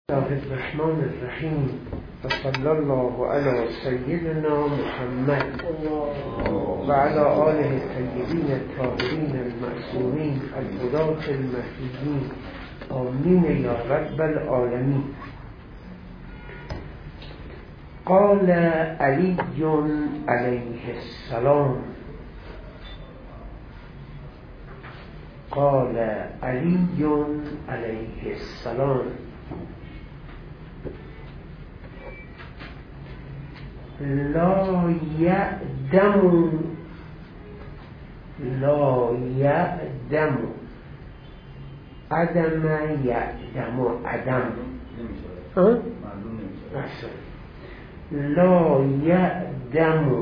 الله الرحمن الرحیم و صلی الله علی سیدنا محمد و علی آله الطیبین الطاهرین المعصومین الهداة المهدیین آمین یا رب العالمین. قال علی علیه السلام قال علی علیه السلام لا يأدم عدم يأدم عدم لا يأدم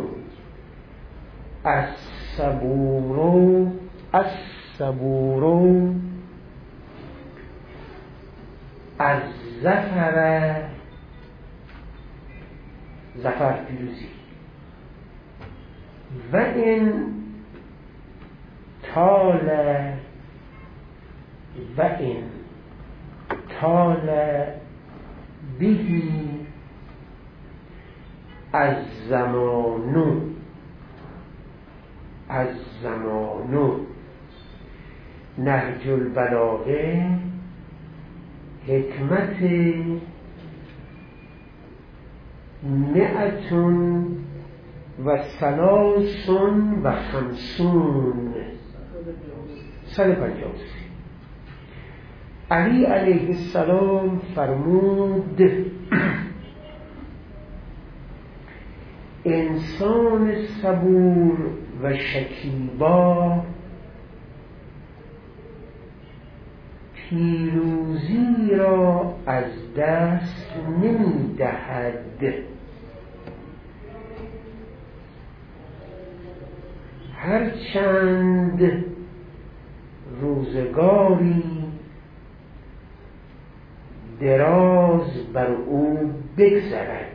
الصبور الظفر ظفر پیروزی و این طال بهی الزمان نهج البلاغه حکمت 153 علی علیه السلام فرمود انسان صبور و شکیبا پیروزی را از دست نمی دهد، هرچند روزگاری دراز بر او بگذرد.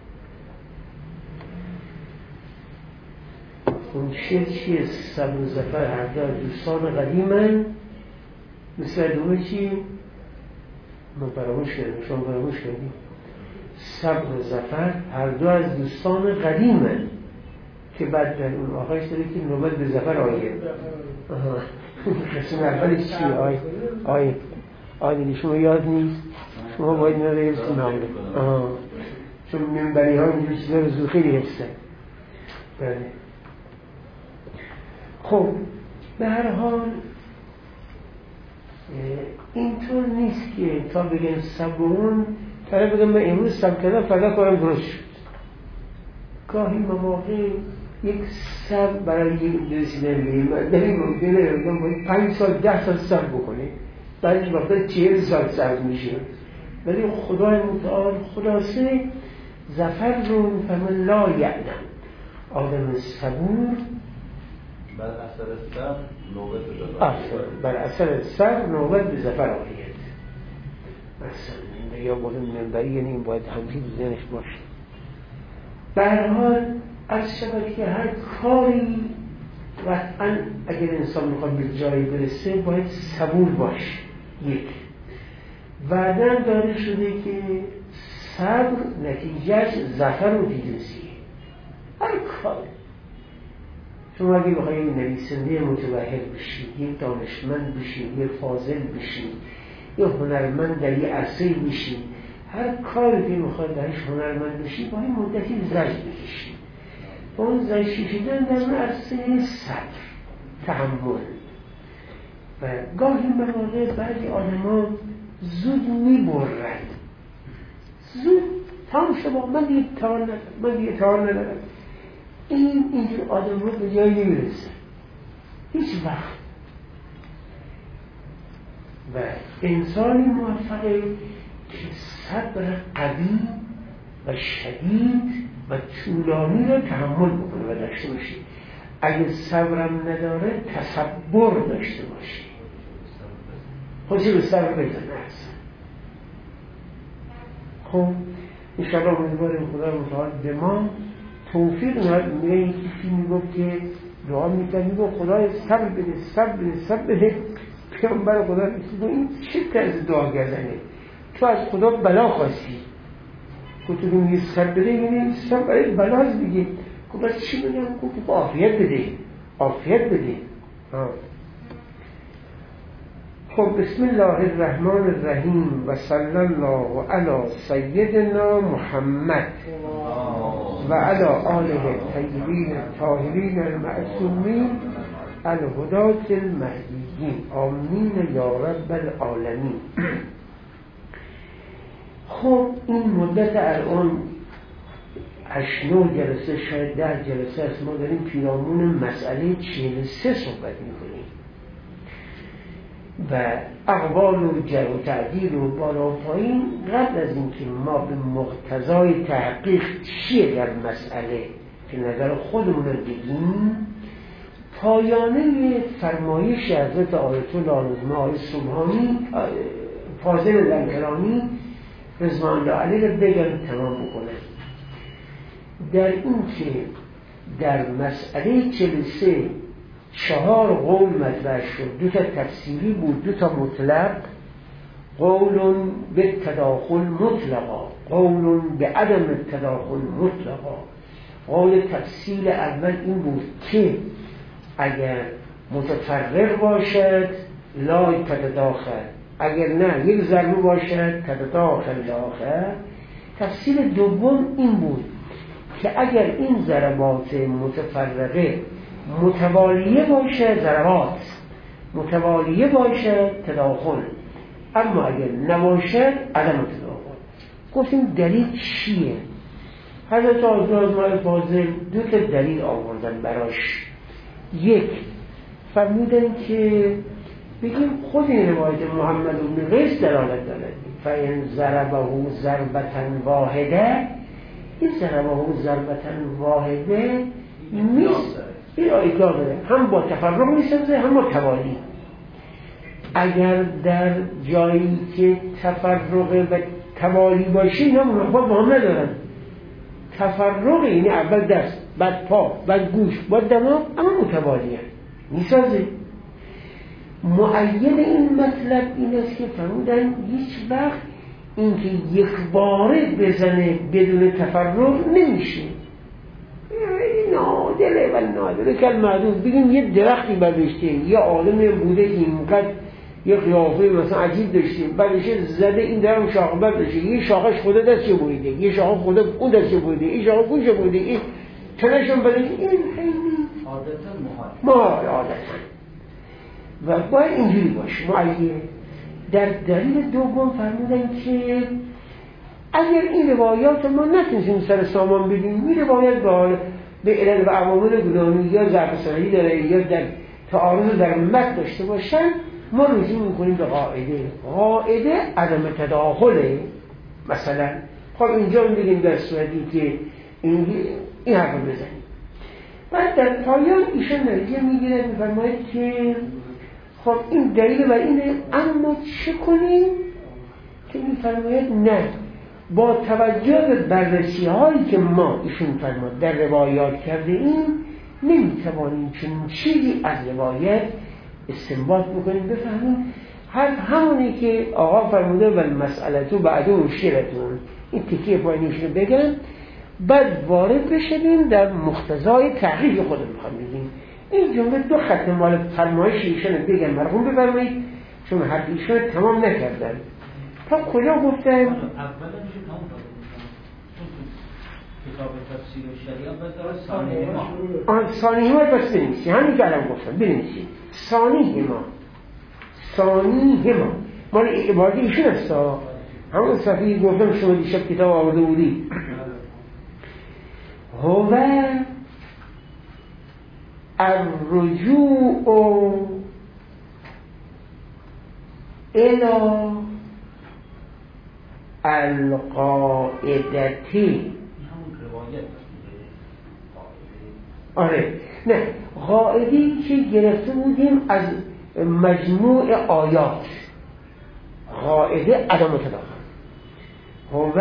اون چیه صبر و ظفر هر دو دوستان قدیمن، مثل دومه چی؟ من فراموش کردم، شما فراموش کردیم. صبر و ظفر هر دو از دوستان قدیمن که بعد در اون آخرش داره که نوبت به ظفر آید. قسم اولش چیه؟ آیدی شما یاد نیست؟ شما باید اینا رو حفظ نامده، چون منبری ها اینجور چیزا رو زود خیلی حفظن. بله. خب به هر حال اینطور نیست که تا بگن صبرون طرف بگم من امروز صبر کردم فردا کارم درست شد. گاهی مواقع یک صبر برای یک رسیدن به این ممکنه باید 5 سال 10 سال صبر بکنه، بعد وقتا 40 سال صبر میشه. ولی خدای متعال خلاصه ظفر رو میفهمه لا یعلم. آدم صبور بر اثر صبر نوبت به ظفر آید. مثلا یا مهم منبری، یعنی این باید همچین ذهنش باشه. به هر حال از شبه که هر کاری قطعا اگر انسان میخواد به جایی برسه باید صبور باشه. یک بعداً داره شده که صبر نتیجهش ظفر و پیروزیه. هر کار شما اگه بخواید نویسنده متبحر بشید، یک دانشمند بشید، یک فاضل بشید، یک هنرمند در یک عرصه بشید، هر کاری که میخواد درش هنرمند بشید باید مدتی زجر بکشید. اون زجر کشیدن در اون عرصه صبر، تحمل. و گاهی مواقع بعضی آدمان زود میبرند، زود تمام شما من دیگه تمام ندارم. اینجور آدم رو به جایی نمیرسه هیچ وقت. و انسانی موفقه که صبر قوی و شدید و طولانی رو تحمل بکنه و داشته باشه. اگه صبرم نداره تصبر داشته باشه، خودشی به صبر بزنه احسن. خب انشاءالله امیدواریم خدا متعال به ما توفیق میگه. این کسی میگفت که دعا میکنه، میگفت خدای صبر بده. پیامبر خدا میگه این چه طرز دعا کردنه؟ تو از خدا بلا خواستی، گفت تو میگی سر بده، یعنی سر برای بلاز دیگه. گفت بس چی بگم؟ گفت عافیت بده، عافیت بده. خب بسم الله الرحمن الرحیم و صلی الله علی سیدنا محمد و علی آله الطیبین الطاهرین المعصومین الهداة المهدیین آمین یا رب العالمین. خب این مدت الان 8-9 جلسه شاید 10 جلسه است ما داریم پیرامون مسئله 43 صحبت میکنیم و اقوال و جر و تعدیل و بالا پایین. قبل از اینکه ما به مقتضای تحقیق چیه در مسئله که نظر خودمون رو بگیم، پایانه فرمایش حضرت آیت الله العظمی آیه سبحانی فاضل لنکرانی رضوان الله علیه رو بگم تمام بکنم. در این که در مسئله 43 4 قول مطرح شد، 2 تا تفسیری بود، 2 تا مطلق. قول به تداخل مطلقا، قول به عدم تداخل مطلقا. قول تفصیل اول این بود که اگر متفرق باشد لا تتداخل، اگر نه یک ضربه باشد تتداخل الاخر. تفصیل دوم این بود که اگر این ضربات متفرقه متوالیه باشه، ضربات متوالیه باشه تداخل، اما اگر نباشه عدم تداخل. گفتیم دلیل چیه؟ حضرت آیت فاضل 2 تا دلیل آوردن براش. یک فرمودن که بگیم خود این روایت محمد بن قیس دلالت دارد فَإِنْ ضَرَبَهُ ضَرْبَةً واحده، این ضربه ضربة واحده نیست، این آیت داره هم با تفرق میسازه هم با توالی. اگر در جایی که تفرق و توالی باشه اینا منافات با هم ندارن. تفرق اینه اول دست، بعد پا، بعد گوش، بعد دماغ، اما متوالی هم میسازه. معین این مطلب این است که فرمودن هیچ وقت اینکه یک باره بزنه بدون تفرق نمیشه. نادره و نادره کل معدود. بگیم یه درختی برداشته، یه آدم بوده اینقدر یه قیافه مثلا عجیب داشته، بعدش زده این درم شاخه برداشته، یه شاخش خدا دستش بریده، یه شاخه خدا اون دستش بریده، این شاخه گوش بریده، این تنشون برداشته. این خیلی محال عادتا و باید اینجوری باشه معین. در دلیل دوم فرمودن که اگر این روایات ما نتونستیم سر سامان بدیم، این روایت به علل و عوامل گوناگون یا ضعف صحیحی داره یا در تعارض در متن داشته باشن، ما رجوع میکنیم به قاعده عدم تداخله. مثلا خب اینجا میگیم در صورتی که این حرف بزنیم. بعد در پایان ایشان نتیجه میگیره، میفرماید که خب این دلیل بر اینه، اما چه کنیم؟ که میفرماید نه، با توجه به بررسی هایی که ما ایشون فرماد در روایات کرده ایم نمیتوانیم چنین چیزی از روایت استنباط بکنیم بفهمیم. همونی که آقا فرموده و مسئله تو بعده و شیرتون، این تکیه پایینیش رو بگم، بعد وارد بشیم در مقتضای تحقیق خود میخوام بگیم. این جمله 2 خط مال فرمایش ایشون بگم مرحوم بفرمایید، چون حرف ایشون تمام نکردن. تا کجا گفتن؟ اول میشه تمام کتاب تفسیر و شریعت بذاره ثانیه ما بس بنویسی، همین که الان گفتم بنویسی ثانیه ما مال عبارت ایشون است. همون صفحه گفتم شما دیشب کتاب آورده بودی. هو الرجوع الى القاعدتی. آره نه، قاعدی که گرفته بودیم از مجموع آیات، قاعده عدم تداخل. هو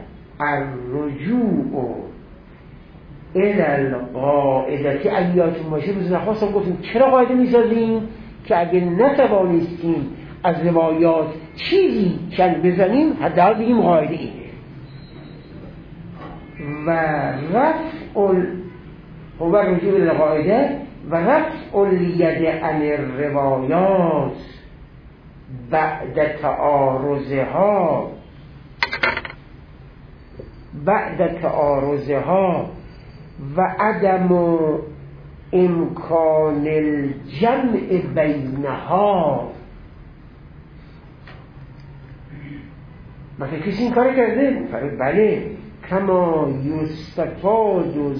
الرجوع الى القاعدتی. ایاتون باشه روز نخواستم گفتیم چرا قاعده میسازیم؟ که اگر نتوانستیم از روایات چیزی که بزنیم حداقل بگیم قاعده اینه. و رفع هو رجوع القاعده و رفع الید عن الروایات بعد تعارضها و عدم امکان الجمع بینها. مثلا کسی این کار کرده فرد بله کما یستفاد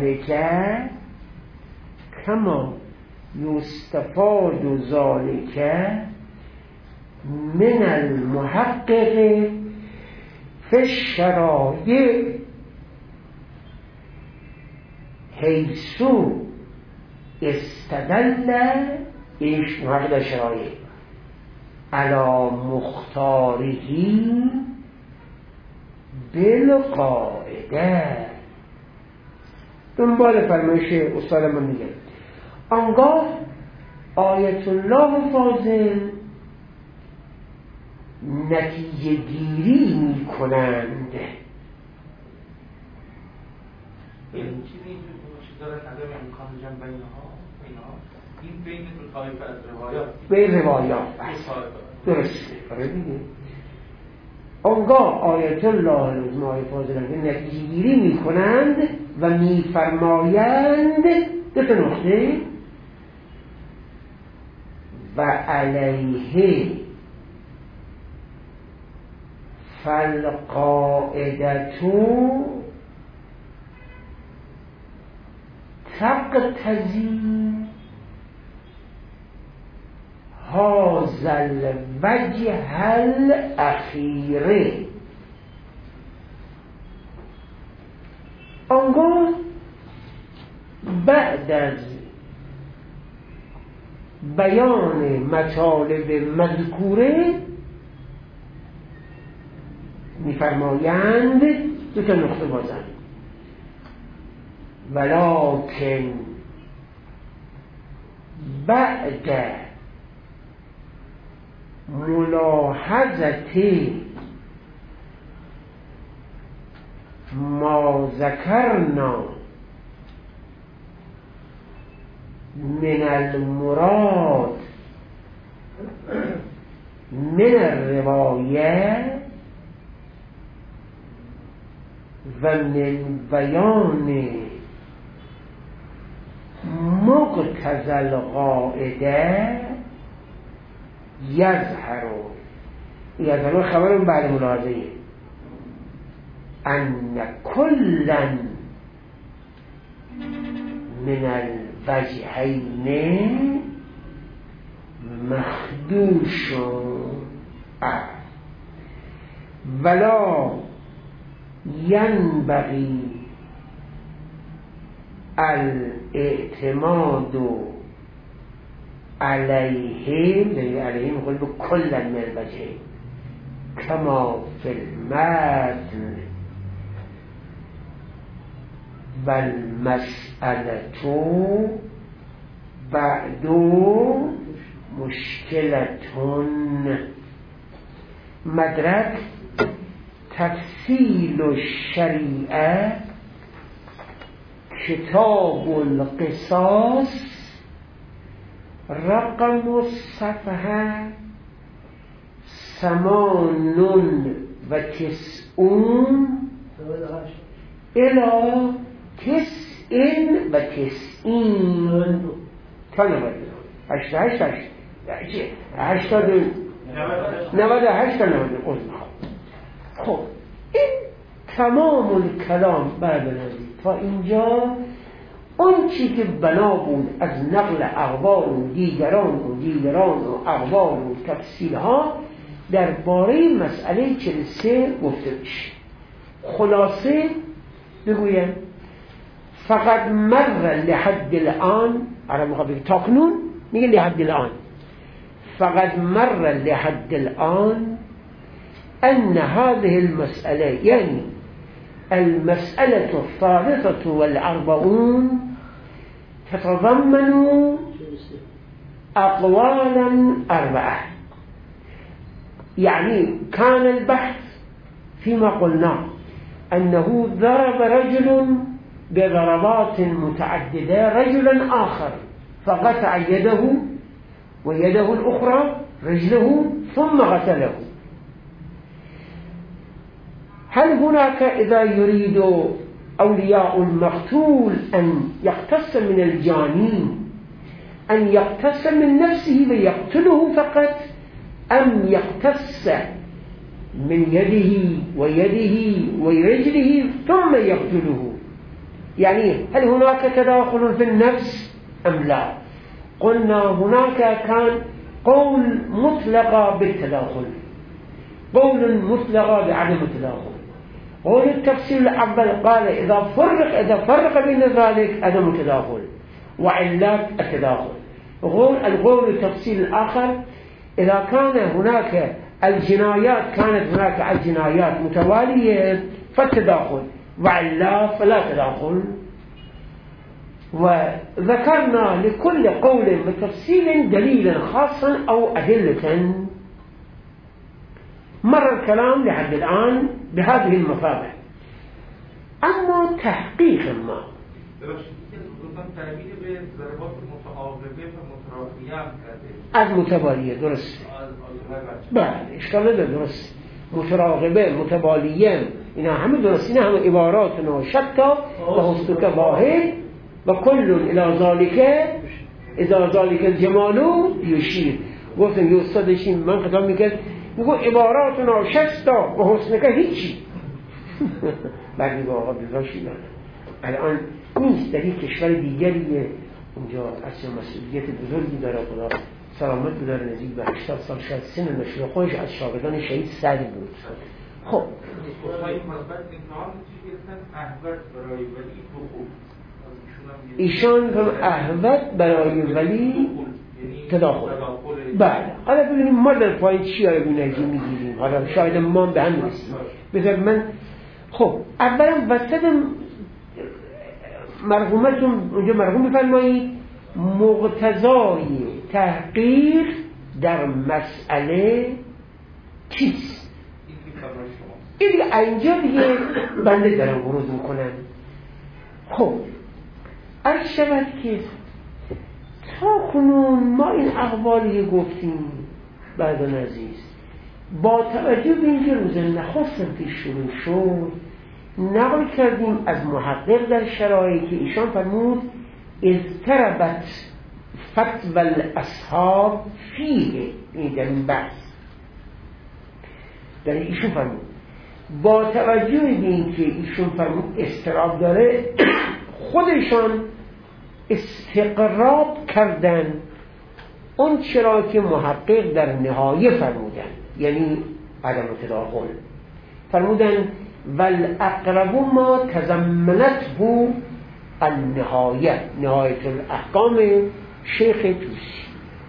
ذالک من المحقق فی الشرایع حیث استدل ایش محقق شرایع علی مختارهی بالقاعده. دنبال فرمایش استاد من میگه آنگاه آیت الله فاضل نتیجه گیری می کنند. این چیزی داره عدم امکان جمع بینها این بین دو طایفه از روایات به روایات درسته. آنگاه آیت الله لازمای فاضل نتیجه گیری می کنند و می فرمایند دو نقطه و علیه فالقاعدتو تقتضی هذا الوجه الاخیره. آنگاه بعد از بیان مطالب مذکوره می‌فرمایند دو تا نقطه بازن ولکن بعد ملاحظت ما ذکرنا من المراد من الروایه و من بیان مقتضی القاعده یظهر خبر بعد ملاحظه ان کلا من الوجهین مخدوش ولا ینبغی الاعتماد علیه میخواد به کلا من الوجهین کما فی المتن والمسئلة بعد مشکلتون. مدرک تفصیل الشریعه کتاب القصاص رقم الصفحه 98 الى 99 تا 98 تا 99. خب این تمام الکلام بعد نزدیک تا اینجا اون چی که بنا بود از نقل اخبار و دیگران و اخبار و تفصیل ها درباره مسئله 43 گفته میشه. خلاصه بگویم فقط مر لحد الان عرب مخابر تاکنون میگه لحد الان فقط مر لحد الان ان هذه المسألة يعني المسألة 43 تتضمن أقوالا 4. يعني كان البحث فيما قلنا أنه ضرب رجل بضربات متعددة رجلا آخر فقطع يده ويده الأخرى رجله ثم غسله. هل هناك إذا يريد أولياء المقتول أن يقتص من الجاني أن يقتص من نفسه ويقتله فقط، أم يقتص من يده ويده ورجله ثم يقتله؟ يعني هل هناك تداخل في النفس أم لا؟ قلنا هناك كان قول مطلقة بالتداخل، قول مطلقة بعدم التداخل. قول التفسير الأول قال إذا فرق بين ذلك عدم التداخل وعلات التداخل. القول التفسير الآخر إذا كان هناك الجنايات كانت هناك الجنايات متوالية فالتداخل، وعلات فلا تداخل. وذكرنا لكل قول بتفصيل دليلا خاصا أو أدلة. مر الكلام لحد الآن بهذه المصابح. أما تحقيق ما از متبالیه درست بله اشکال نداره درست متراقبه متبالیه اینا همه درست، اینا همه عباراتنا شتا و حسنک واحد و کل الى ذالک اذا ذالک الجمالو یشیر. گفتم یه استادشیم من خطاب میکرد میگو عباراتنا شتا و حسنک هیچی. بعد میگو آقا بذاشی الان نیست در یک کشور دیگریه اونجا اصلا مسئولیت بزرگی داره، خدا سلامت بداره، نزدیک به 80 سال شاید سن نشده خودش از شاگردان شهید سعدی بود. خب ایشان هم احوت برای ولی تداخل. بله حالا ببینیم ما در پایین چی آیا بینجی میگیریم، حالا شاید ما به هم نرسیم. بذار من خب اولا وسط مرحومتون اونجا مرحوم بفرمایید مقتضای تحقیق در مسئله چیست؟ این دیگه اینجا دیگه بنده دارم ورود میکنم. خب عرض شود که تا کنون ما این اقوالی گفتیم بعدان عزیز با توجه به اینکه روز نخستم که شروع شد نقل کردیم از محقق در شرایطی که ایشان فرمود اضطربت فتوى الاصحاب فیه، این در این بحث در ایشون فرمود با توجه به اینکه ایشون فرمود اضطراب داره خودشان استقراب کردن اون چرا که محقق در نهایه فرمودن، یعنی عدم تداخل فرمودن والاقرب ما تضمنته النهایه، نهایت الاحکام شیخ توسی.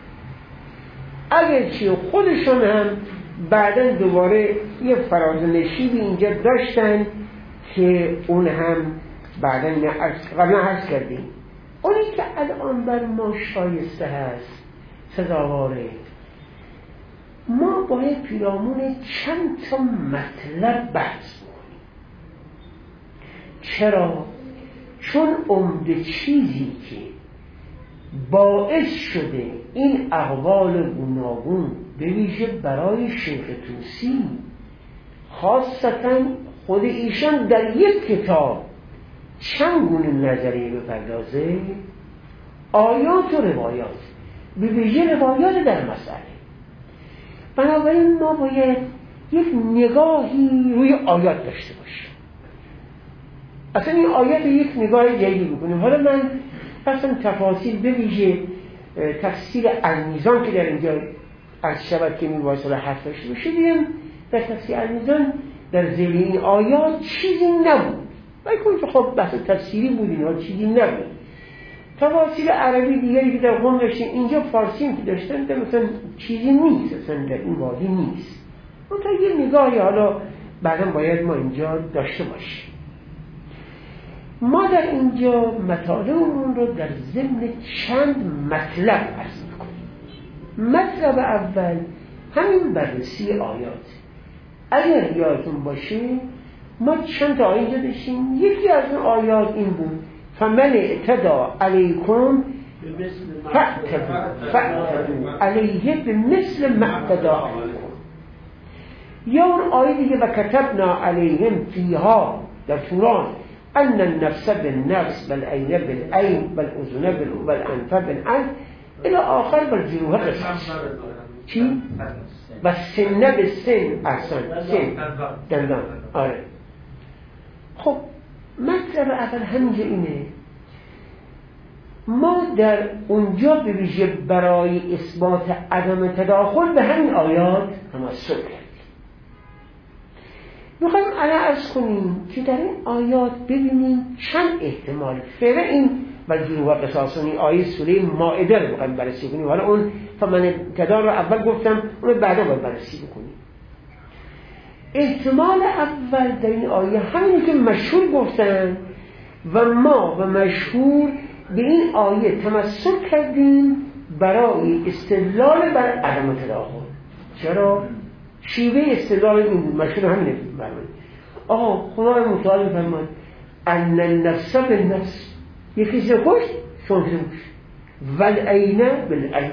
اگرچه خودشون هم بعداً دوباره یه فرازنشیبی اینجا داشتن که اون هم بعداً قبلا عرض کردیم اونی که الان بر ما شایسته هست سزاواره ما باید پیرامون چند تا مطلب بحث کنیم. چرا؟ چون عمده چیزی که باعث شده این اقوال گوناگون به ویژه برای شیخ توسی خاصتا خود ایشان در یک کتاب چند گونه نظریه بپردازه، آیات و روایات، به ویژه روایات در مسئله. بنابراین ما باید یک نگاهی روی آیات داشته باشیم، اصلا این آیات یک نگاه جدی بکنیم. حالا من اصلا تفاصیل به ویژه تفسیر المیزان که در اینجا از شبت که میبایست حرف داشته باشه دیدیم در تفسیر المیزان در ذیل این آیات چیزی نبود، ولی که خب بحث تفسیری بود اینها چیزی نبود. تفاسیر عربی دیگری که در قوم داشتیم اینجا فارسی هم که داشتن در مثلا چیزی نیست، اصلا در این وادی نیست. اون تا یه نگاهی حالا بعدا باید ما اینجا داشته باشیم. ما در اینجا مطالبمون رو در ضمن چند مطلب عرض می‌کنیم. مطلب اول همین بررسی آیات. اگر یادتون باشه ما چند تا آیه اینجا داشتیم. یکی از اون آیات این بود فمن اعتدى علیکم فاعتدوا علیه بمثل ما اعتدى علیکم. یا اون آیه دیگه و کتبنا علیهم فیها در قرآن ان النفس بالنفس والعین بالعین والاذن والانف بالانف الى آخر والجروح قصاص. چی؟ و سن به سن احسن سن دندان. آره خب مطلب اول همینجا اینه ما در اونجا به ویژه برای اثبات عدم تداخل به همین آیات تمسک کردیم. میخوایم الان عرض کنیم که در این آیات ببینیم چند احتمال فعلا این و جروح و قصاصونی آیه سوره مائده رو میخوایم بررسی کنیم. حالا اون فمن اعتدى رو اول گفتم اون بعدا باید بررسی بکنیم. احتمال اول در این آیه همینی که مشهور گفتن و ما و مشهور به این آیه تمسک کردیم برای استدلال بر عدم تداخل. چرا؟ شیوه استدلال این بود مشهور همینه برمید آقا خدای متعال میفرماید ان النفس بالنفس یکی کسی کشت شما کسی کشت والعین بالعین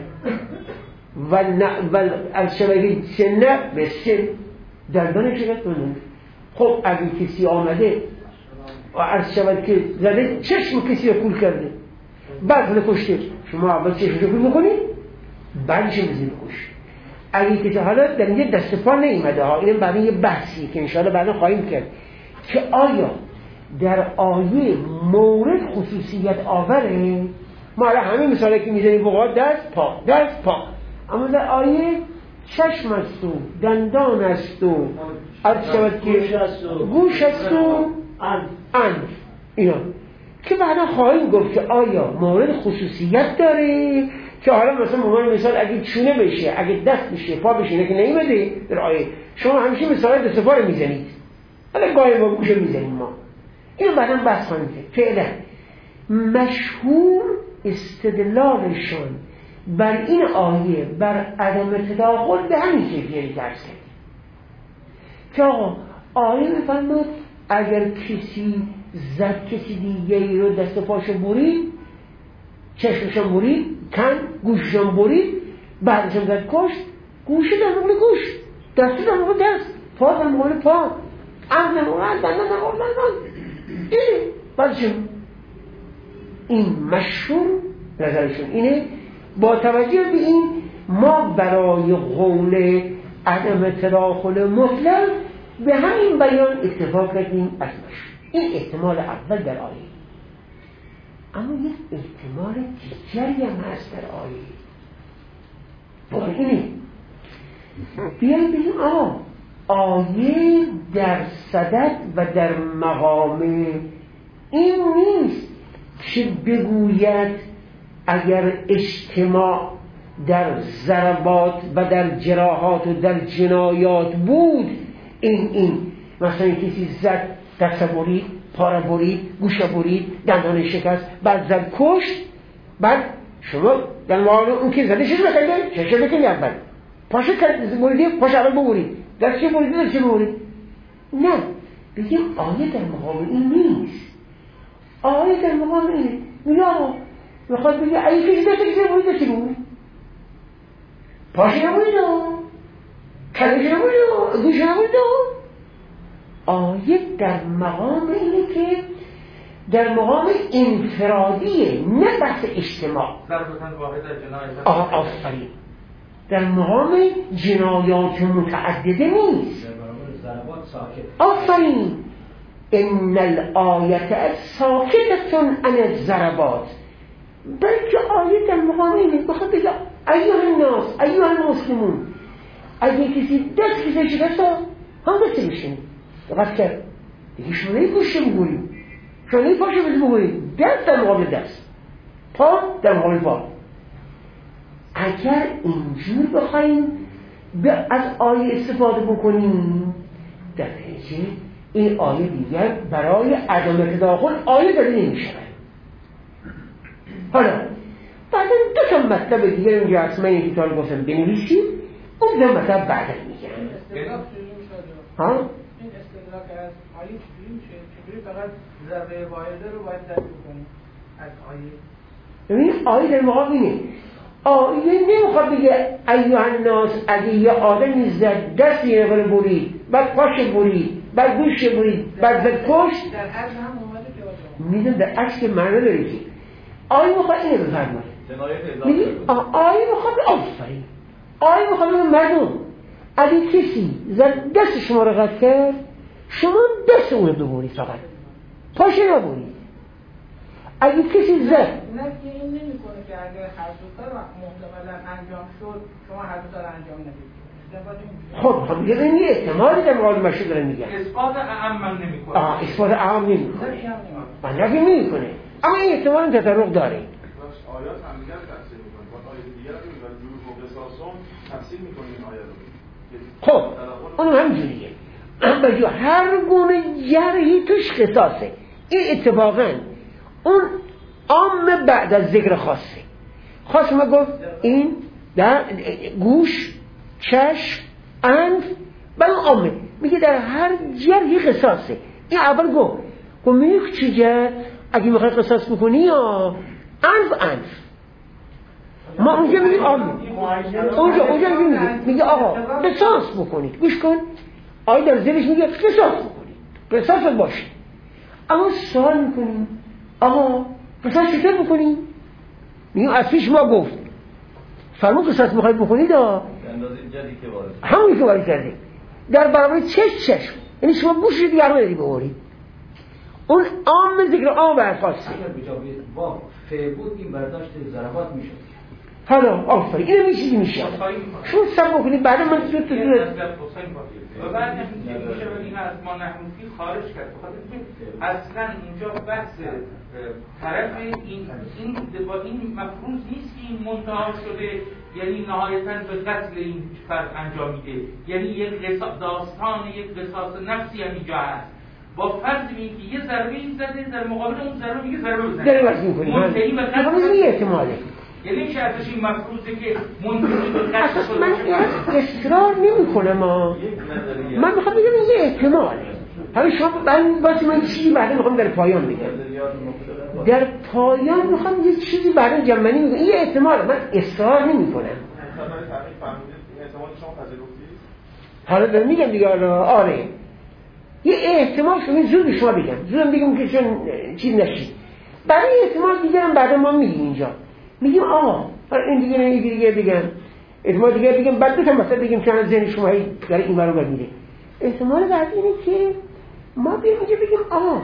والشبهی سنه به سن دندان شکست بندن. خب اگه کسی آمده و عرض شود که زده چشم کسی رو کول کرده بعد کشته شما اول چشم رو کول میکنید بعدش بزید کشت. اگه کسی حالا در اینجا دست پا نیمده ها اینم برای یه بحثی که انشاءالله بعدا خواهیم کرد که آیا در آیه مورد خصوصیت آوره. ما الان همین مثالی که میزنیم بقید دست پا اما در آیه چشم است و دندان است و عرض شود که گوش است و انف اینا که بعدا خواهیم گفت که آیا مورد خصوصیت داره که حالا مثلا اگه چونه بشه اگه دست بشه پا بشه نه که نیمده در آیه شما همیشه مثال دست پا رو میزنید حالا گاهی با گوش میزنیم ما اینو بعدا بحث خواهیم کرد. فعلا مشهور استدلالشون بر این آیه بر عدم تداخل به همین کیفیت درس کرد که آقا آیه میفرماد اگر کسی زد کسی دیگری رو دست پاشو برید چشمشو برید کن گوششو برید بعدشم زد کشت گوش در مقابل گوش دستی در مقابل دست پا در مقابل پا عقل در مقابل دندان در مقابل دندان اینه. بعدشم این مشهور نظرشون اینه با توجه به این ما برای قول عدم تداخل مطلق به همین بیان اتفاق کردیم از مشهور. این احتمال اول در آیه. اما یک احتمال دیگری هم هست در آیه با اینه بیاییم بگیم آیه در صدد و در مقام این نیست که بگوید اگر اجتماع در ضربات و در جراحات و در جنایات بود این مثلا کسی زد دست برید پا برید گوش برید دندان شکست بعد زد کشت بعد شما در مقابل اون که زده چیز بکنید چشم بکنید اول پاشو برید پاش اول ببرید دستی برید دستی ببرید نه بگیم آیه در مقابل این نیست. آیه در مقابل اینه میگه آقا میخواد بگه اگه کسی دستی برید دستی ببرید پاشو نبرید کلش نبرید گوش نبرید. آیه در مقام اینه که در مقام انفرادیه نه بحث اجتماع. آفرین در مقام جنایات متعدده نیست. آفرین ان الآیه ساکتة عن الضربات بلکه آیه در مقام اینه بخواد بگه ایها الناس ایها المسلمون اگه کسی دست کسی شکست هم دسته بشینید دقت کرد دیگه شونه گوشه بگوید شونه پاشو بگوید دست در مقابل دست پا در مقابل پا. اگر اینجور بخوایم از آیه استفاده بکنیم در نتیجه این آیه دیگر برای عدم تداخل آیه داده نمیشه. حالا بعد دو تا مطلب دیگر اینجا از من یکی تال گفتم بنویسیم اون دو مطلب بعدا میگن. ها؟ این استدراک از آیه چجوری میشه؟ چجوری فقط ذره واحده رو باید دست بکنیم از آیه؟ ببین آیه در مقام اینه، آیه نمیخواد بگه ایها الناس اگه یه آدمی زد دست یه نفر برید، بعد پاش برید، بعد گوش برید، بعد زد پشت. در عرض هم اومده که میدونم در عکس معنی داره که آیه میخواد اینه بفرمایید. میگه آیه میخواد آفرین، آیه میخواد بگه مردم اگه کسی زد دست شما رو قطع کرد، شما دست اون رو ببرید، فقط پاش نبرید. اگه کسی زد نه که این نمی کنه که اگر هر دو تا محتملا انجام شد شما هر دو تا رو انجام ندید. خب هم دیگه این یه احتمالی در مقابل مشهور داره میگن اثبات اعم من نمی کنه. اثبات اعم نمی کنه، من نفی نمی کنه، اما این احتمال تطرق داره. آیات هم دیگر تفسیر میکنه، با آیه دیگر رو میگن جور و قصاصون تفسیر میکنه این آیه رو. خب اونم همینجوریه، اما هر گونه جرحی توش قصاصه. این اتفاقاً اون عام بعد از ذکر خاصه. خاص ما گفت این در گوش، چشم، انف، بعد عامه میگه در هر جرحی قصاصه. این اول گفت میگه چه جرح اگه میخوای قصاص بکنی یا انف ما اونجا میگیم عامه، اونجا میگه آقا قصاص بکنید. گوش کن آیه در زیرش میگه قصاص بکنید، قصاص باشه. اما سوال میکنیم آقا قصاص چطور بکنیم؟ میگیم از پیش ما گفت فرمون قصاص میخواید بکنید همونی که وارد کرده در برابر چشم، یعنی شما گوشی دیگر رو نداری ببرید. اون عام ذکر عام برخواسته. اگر بجاوی با فه بود این برداشت ضربات میشد. حالا آفرین اینم این چیزی میشه شما سب بکنید بعد من تو و بعد میشه بگیم از ما نحنفی خارج کرد، بخاطر که اصلا اینجا بحث طرف این با این مفروض نیست که این منتهی شده، یعنی نهایتاً به قتل این فرد انجام میده، یعنی یک داستان یک قصاص نفسی هم اینجا هست. با فرض اینکه یه ضربه این زده در مقابل اون ضربه میگه ضربه بزنه داره واسه میکنه منتهی به قتل این احتماله، یعنی میشه ازش این مفروضه که منتهی به قتل اساس من اصرار نمی کنم من میخوام بگم این یه احتماله. حالا شما واسه من چیزی بعدا میخوام در پایان بگم، در پایان میخوام یه چیزی بعدا جمعنی میگم این یه احتماله، من اصرار نمی کنم. حالا دارم میگم دیگه آره یه احتمال شما زود به شما بگم، زودم بگم که چون چیز نشید. برای احتمال دیگرم بعدا ما میگیم اینجا میگیم آقا این دیگه بگم احتمال دیگه بگم بعد بتونم مثلا بگیم چون از ذهن شما داره این برابر میره. احتمال بعد اینه که ما بیایم اینجا بگیم آقا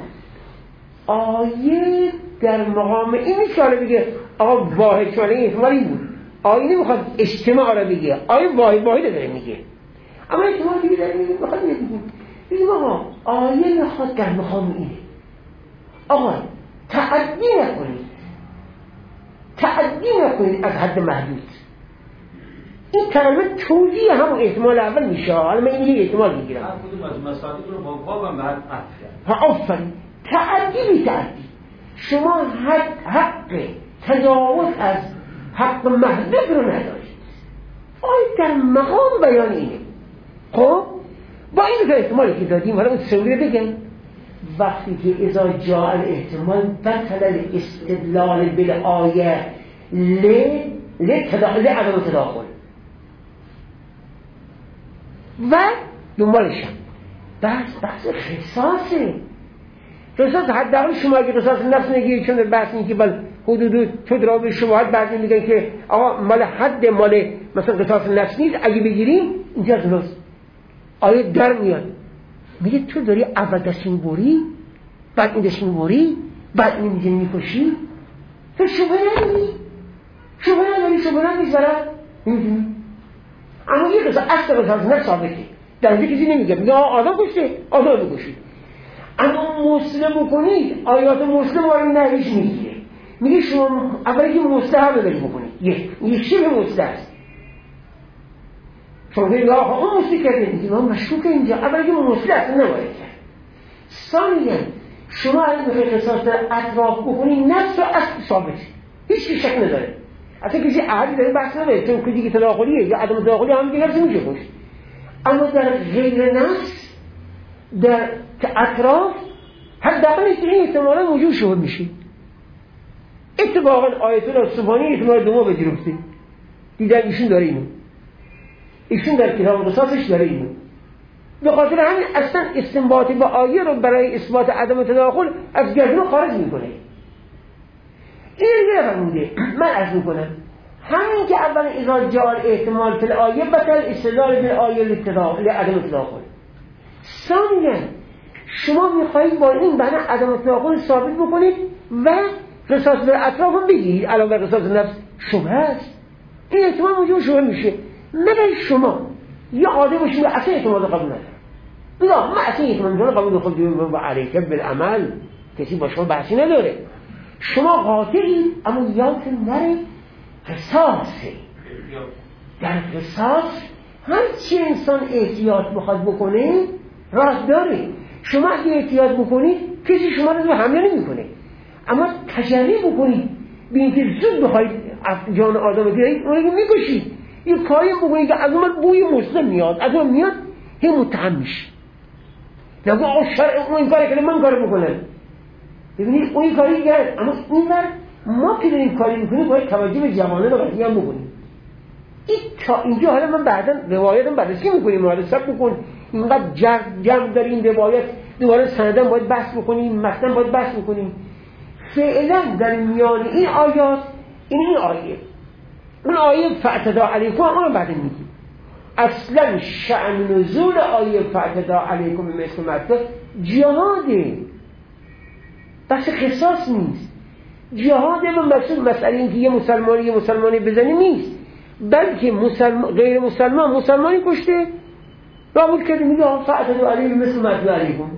آیه در مقام این اشاره بگه آقا واحد شما این احتمالی بود، آیه نمیخواد اجتماع را بگه، آیه واحد داره میگه، اما احتمال دیگه داره میگه بخواد بگیم آقا آیه میخواد در مقام اینه آقا تعدی نکنید از حد محدود. این کلمه توضیح همون احتمال اول میشه. حالا من این یه احتمال میگیرم هر کدوم از مصادیق رو با بابم به حد عطف ها آفرین تعدی شما حق تجاوز از حق محدود رو ندارید. آیه در مقام بیان اینه. خب با این احتمالی که دادیم حالا اون سویره بگم وقتی که اذا جاء الاحتمال بطل الاستدلال بالآیه لعدم تداخل و دنبالشم بحث قصاصه. قصاص حداقل شما اگه قصاص نفس نگیرید چون بحث این که بل حدود تدراب شبهات بعضی میگن که آقا مال حد مال مثلا قصاص نفس نیست، اگه بگیریم اینجا درست آیه در میاد میگه تو داری اول دستین بوری بعد این دستین بوری بعد این میگه میکشی تو شبه نداری برد نمیدونی. اما یه قصه اصل قصاص نه ثابته در اینجا کسی نمیگه میگه آدم کشته آدم بکشید. اما مسلم بکنید آیات مسلم وارد نهیش میگیره میگه شما اولی که مستحب رو بکنید یه شبه مستحب چون بگید آقا اون مستی کرده میگه من مشکوک اینجا اولی که مسلم اصلا نباید کرد. ثانیاً شما اگه بخواید قصاص در اطراف بکنید نفس و اصل ثابت هیچ شک نداره. اصلا کسی احدی داره بحث نداره، چون کسی که تداخلیه یا عدم تداخلی هم دیگه نفسی میشه کشت. اما در غیر نفس در اطراف حداقل این احتمالا وجود شهود میشه. اتفاقا آیت الله سبحانی احتمال دوم بگیرفته دیدن ایشون داره اینو، ایشون در کتاب قصاصش داره اینو. به خاطر همین اصلا استنباط با آیه رو برای اثبات عدم تداخل از گردن خارج میکنه. این دیگه فرموده. من عرض میکنم همین که اول اذا جاء احتمال فی الآیه بطل استدلال بالآیه لعدم تداخل. ثانیاً شما میخواهید با این بنا عدم تداخل ثابت بکنید و قصاص در اطراف هم بگیرید علاوه بر قصاص نفس. شبهه است. این احتمال موجود شبهه میشه. مگر شما یه آدم باشید اصلا احتمال قبول نداره. بلا ما اصلا احتمال قبول خود و علیک بالعمل کسی با شما بحثی نداره. شما قاطعید اما یاد نره قصاصه. در قصاص هر چی انسان احتیاط بخواد بکنه راه داره. شما اگه احتیاط بکنید کسی شما رو حمله نمیکنه، اما تجربه بکنید به اینکه زود بخواید جان آدم بگیرید اون رو میکشید. یه کاری بکنید که از اون بوی مسلم میاد، از اون میاد هی متهم میشه. نگو آقا شرع اون این کاری کنه من کار بکنم. ببینید اون کاری کرد، اما این بر ما که داریم کاری میکنیم باید توجه به جوانه رو قضیه هم بکنیم. این تا اینجا حالا من بعدا روایتم بررسی میکنیم، حالا سب بکن اینقدر جمع داریم روایت دوباره سندن باید بحث بکنیم، متن باید بحث بکنیم. فعلا در میان این آیات این آیه اون آیه فاعتدا علیکم اون بعد میگیم اصلا شأن نزول آیه فاعتدا علیکم مثل مطلب جهاده، بس قصاص نیست. جهاده و مسئله این که یه مسلمانی بزنی نیست، بلکه غیر مسلمانی کشته رابط کرده میگه فاعتدا علیکم مثل مطلب علیکم.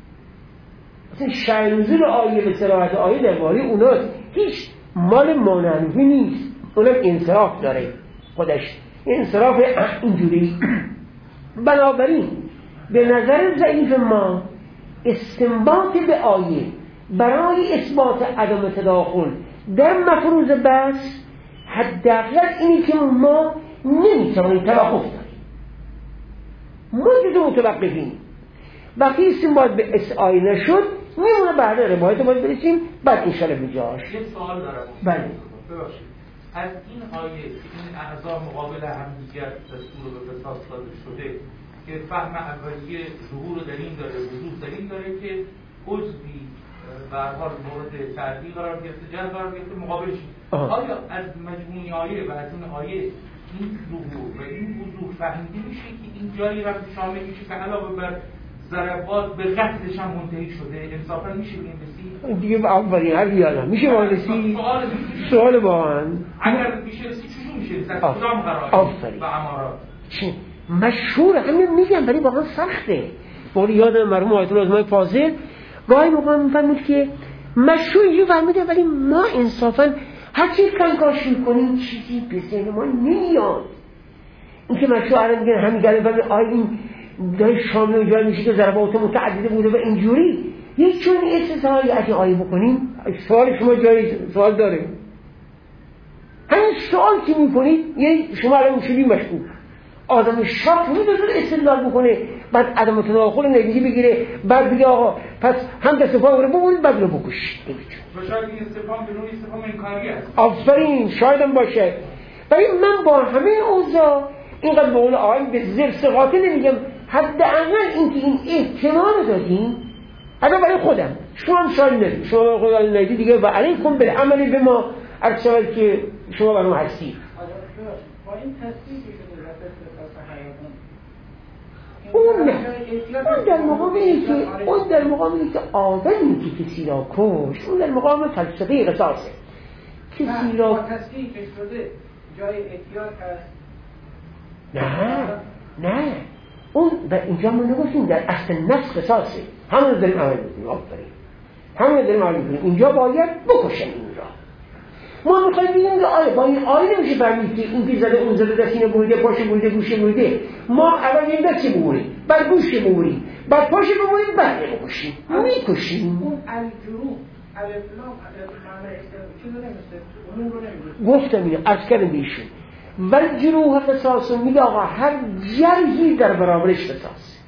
اصلا شأن نزول آیه به صراحت آیه درباره اوناست، هیچ مال مانعنفی نیست. اونم انصراف داره خودش، انصراف اینجوری. بنابراین به نظر ضعیف ما استنباط به آیه برای اثبات عدم تداخل در مفروض بس حداقل اینی که ما نمیتونیم توقف داریم، ما متوقفیم. وقتی استنباط به آیه نشد میمونه بعد روایت باید برسیم بعد انشاءالله بجاش. یه سوال دارم. بله ببخشید از این آیه این اعضا مقابل همدیگر دستور به قصاص داده شده که فهم اولیه ظهور در این داره، وضوح در این داره که عضوی به هر حال مورد تعدیل قرار گرفته، جلب قرار گرفته مقابلش. آیا از مجموع آیه و از این آیه این ظهور و این وضوح فهمیده میشه که این جایی را شامل میشه که علاوه بر ضربات به قتلش هم منتهی شده؟ انصافا میشه به این رسید؟ دیگه اولین حرف یادم میشه با رسید؟ سوال با من اگر میشه رسید چجور میشه رسید؟ کدام قرار آفرین و امارات مشهور همین میگم ولی واقعا سخته. باری یادم مرحوم آیت الله آزمای فاضل گاهی موقع میفرمود که مشهور اینجور فرموده ولی ما انصافا هرچی کنکاشی کنیم چیزی به ذهن ما نمیاد. این که مشهور الان میگن همین گله فرمود این داره شامل و جای میشه که ضربات متعدده بوده و اینجوری یک چون استثنایی از آیه بکنیم. سوال شما جای سوال داره، همین سوال که میکنید یعنی شما الان شدی مشکوک. آدم شاک میدونه استدلال بکنه بعد عدم تداخل نتیجه بگیره بعد بگه آقا پس هم دست پا رو ببرید بعد رو بکشید. شاید این استفهام به نوعی استفهام انکاری است. آفرین شاید هم باشه. ولی من با همه اوضاع اینقدر به قول آقای به زر ثقاته نمیگم، حداقل اینکه این احتمال دادیم اگر برای خودم شما هم شاید ندید، شما برای خودم ندید دیگه و علیکم بالعمل به ما ارشد که شما برای ما هستید. با این تصدیقی که اون در مقابلی که آدمی که کسی را کش، اون در مقابل فلسفه قصاصه. کسی را تصدیقی که شده جای احتیاط هست. نه اون در اینجا ما نگفتیم در اصل نفس قصاصه، همون رو داریم عمل میکنیم. آفرین همون رو داریم عمل میکنیم. اینجا باید بکشن این را. ما میخوایم بگیم که آره با این آیه نمیشه فهمید که این که زده اون زده دستینه بوده پاشه بوده گوشه بوده. ما اول این دستی ببوریم بعد گوشه ببوریم بعد پاشو بمونید بعد بکشیم میکشیم. اون الجروح الافلام معنی چیز نمیشه اون رو نمیگه. گفتم اینه عرض کردم بیشون ولی جروح قصاص میگه آقا هر جرحی در برابرش قصاص.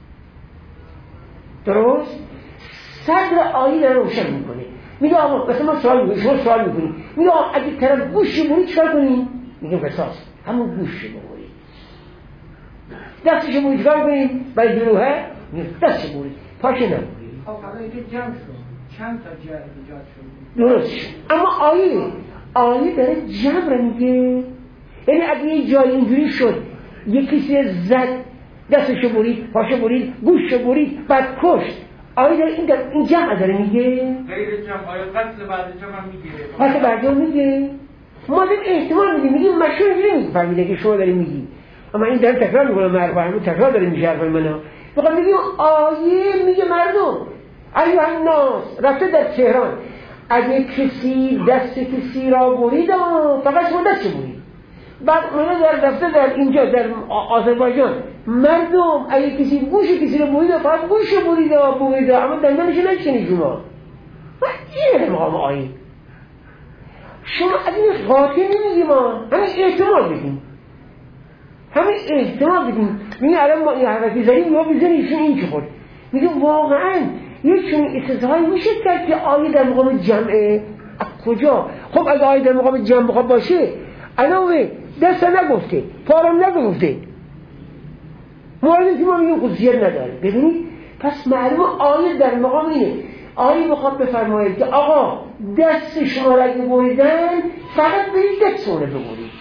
درست؟ صدر آیه رو روشن میکنه. میگه آقا مثلا ما سوال میکنیم، شما سوال میکنیم، میگه آقا اگه طرف گوش برید چکار کنیم؟ میگه قصاص همون گوش برید. دستش برید چکار کنیم؟ برای جروحه دستش برید پاش نبرید. خب حالا اینجا جمع شد چند تا جرح ایجاد شد؟ درست شد. اما آیه داره جمع رو میگه. یعنی اگه یه جای اینجوری شد یکی زد دستشو برید پاشو برید گوششو برید بعد کشت، آیه داره این جمع داره میگه. غیر جمع آیه قتل بعد جمع میگیره. قتل بعد جمع میگه. ما داریم احتمال میدیم مشهور اینجوری فهمیده که شما داری میگی، اما این داره تکرار میکنه معرفه همون تکرار داره میشه حرفای منو. بخوام میگیم آیه میگه مردم ایها الناس رفته در تهران اگه کسی دست کسی را برید فقط شما دست برید. بعد اونا رفته در اینجا در آذربایجان مردم اگه کسی گوش کسی رو برید فقط گوش رو برید اما دندانش نشکنید شما. این مقام آیه شما اگه قاطع نمیگیم همین احتمال بدیم، همین احتمال بدیم. میگه الان ما این حرفی زدیم ما بزنیشون این چه خود میگه واقعا یک چون استثنایی میشه کرد که آیه در مقام جمعه کجا؟ خب اگه آیه در مقام جمع بخواد باشه الان دست نگفته پارم نگفته موردی ما میگیم خصوصیت نداره. ببینید پس معلومه آیه در مقام اینه. آیه بخواد بفرماید که آقا دست شما را اگه بریدن فقط برید دست شما را ببرید.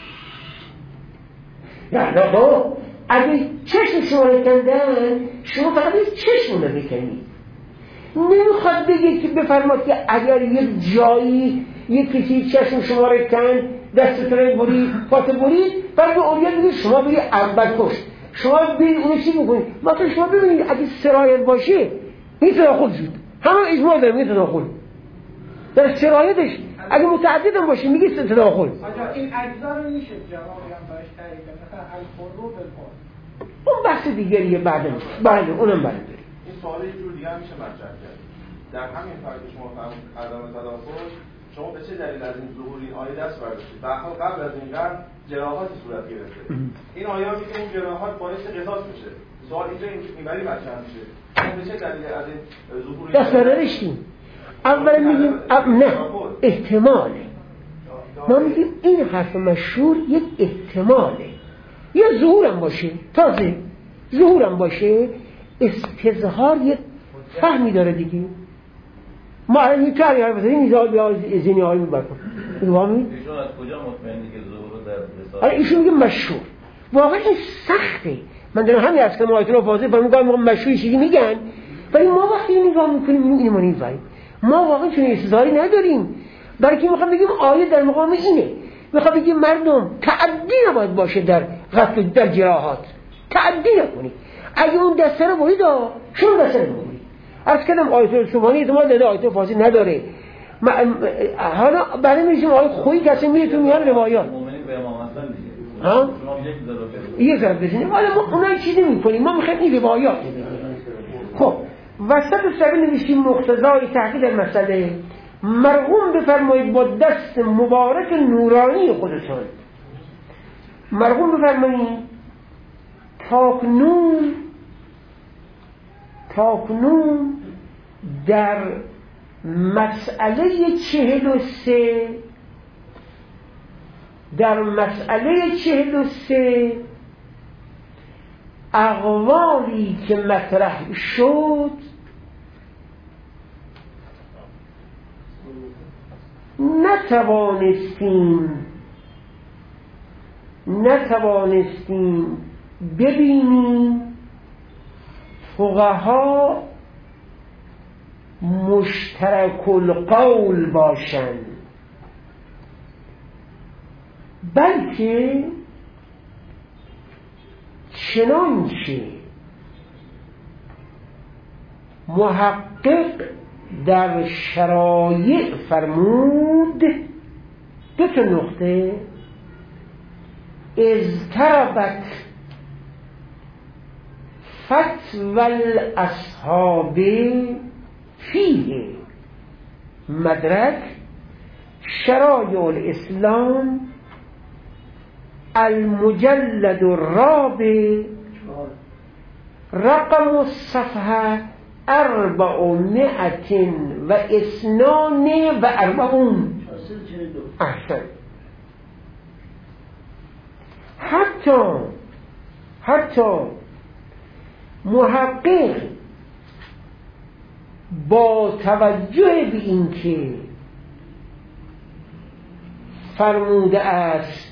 نه با اگه چشم شما را کندن شما فقط برید چشم را بکنید. نمیخواد بگه که بفرماید که اگر یک جایی یک کسی چشم شما را کند دست را برید پات برید بعد به اوریان بگید شما برید اول کشت شما برید اونو چی بکنید. مثلا شما ببینید اگه سرایت باشه میتونه خود زود همه اجماع داره میگه تداخل در سرایتش اگه متعدد هم باشه میگه تداخل. آجا این اجزا رو میشه جوابی هم باش تعریف کنه مثلا الخروب بالفعل اون بحث دیگریه بعدا بله اونم بله. این سوال یه جور دیگه هم میشه مطرح کرد. در همین فرض شما فرمود عدم تداخل شما به چه دلیل از این ظهور این آیه دست برداشتید؟ بعد قبل از این قرن جراحاتی صورت گرفته. این آیه میگه این جراحات باعث قصاص میشه. سوال اینجا اینوری مطرح میشه. به چه دلیل از این ظهور دست برداشتیم؟ اولا میگیم نه احتماله. ما میگیم این حرف مشهور یک احتماله. یا ظهورم باشه تازه ظهورم باشه استظهار یک فهمی داره دیگه. ما الان این کاری حرف بزنیم این زینی هایی میبرکن ایشون از کجا مطمئنی که ظهور در رسالت؟ ایشون میگه مشهور. واقعا این سخته. من دارم همین از کنم آیتون فاضل فرمون موقع مشهوری چیزی میگن ولی ما وقتی نگاه میکنیم اینو ما نمیفهمیم. ما واقعا چون استظهاری نداریم برای که میخوام بگیم آیه در مقام اینه. میخوام بگیم مردم تعدی نباید باشه در قتل در جراحات تعدی نکنید. اگه اون دسته رو برید شما دسته رو برید. از کدام آیه سبحانی اعتماد داده آیه فاضل نداره. حالا برای میشیم آیه خویی کسی میره تو میان روایات مومنین به امام حسن دیگه ها یه ضرب بزنیم. حالا ما اونها چیزی میکنیم ما میخوایم این روایات بزنیم. خب وسط سبیل نوشتیم مقتضای تحقیق در مسئله مرحوم بفرمایید با دست مبارک نورانی خودتان مرحوم بفرمایید تاکنون در مسئله 43 اقوالی که مطرح شد نتوانستیم ببینیم فقها مشترک القول باشند بلکه چنانچه محقق در شرایع فرمود دو تا نقطه اضطربت فتوى الاصحاب فیه مدرک شرایع الاسلام المجلد الرابع رقم الصفحه 442. احسن. حتی محقق با توجه به اینکه فرموده است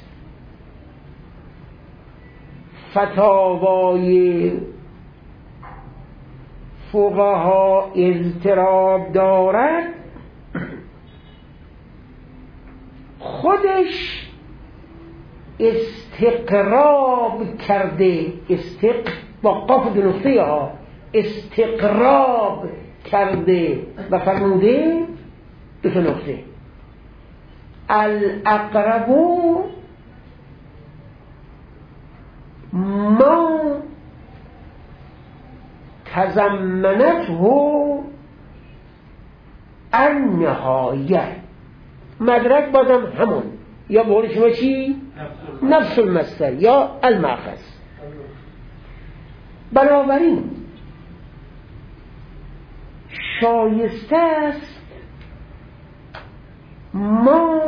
فتاوای فقها اضطراب دارد، خودش استقراب کرده، با قاف دو نقطه ها استقراب کرده و فرموده دو تا نقطه الاقرب ما تضمنته النهایه. مدرک بازم همون، یا به قول شما چی؟ نفس المصدر یا المأخذ. بنابراین شایسته است ما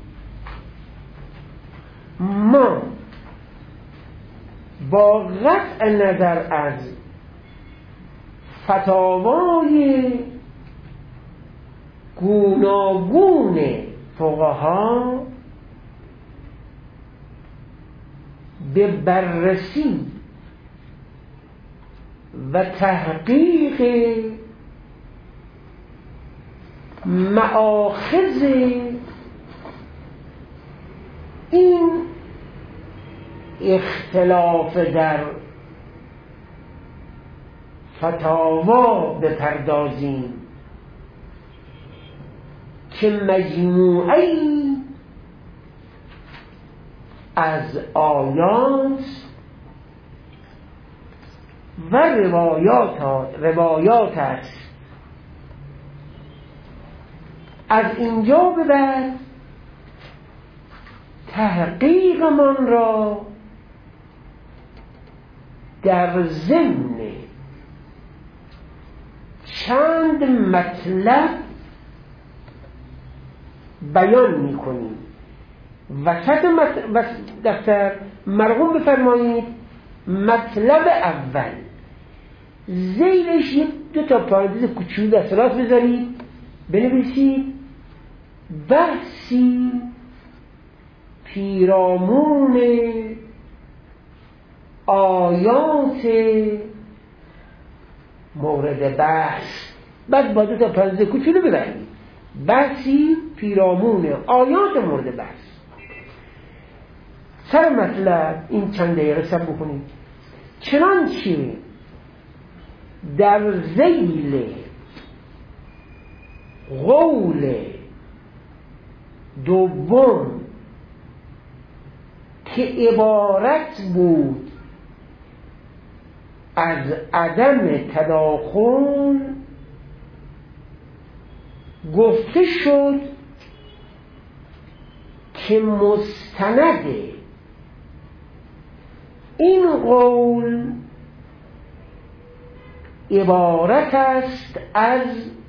با قطع نظر از فتاوای گوناگون فقها به بررسی و تحقیق مآخذ این اختلاف در فتاوا بپردازیم که مجموعی از آیات و روایات است. از اینجا به بعد تحقیقمان را در ضمن چند مطلب بیان می‌کنیم. وسط دفتر مرقوم بفرمایید مطلب اول، زیرش دو تا پرانتز کوچولو اصطلاح بذارید، بنویسید بحثی پیرامون آیات مورد بحث. بعد با دو تا پرانتز کوچولو ببرید بحثی پیرامون آیات مورد بحث. سر مطلب این چند دقیقه صبر بکنید. چنانچه در ذیل قول دوم که عبارت بود از عدم تداخل گفته شد که مستند این قول عبارت است از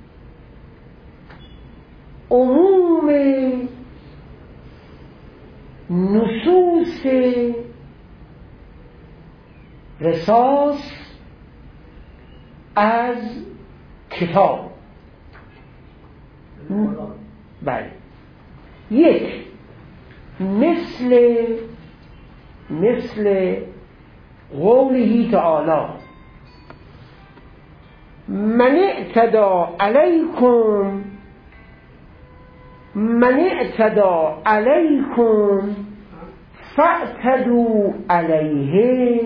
عموم نصوص رصاص از کتاب. بله، یک مثل قوله تعالی من اعتدى علیکم فاعتدوا علیه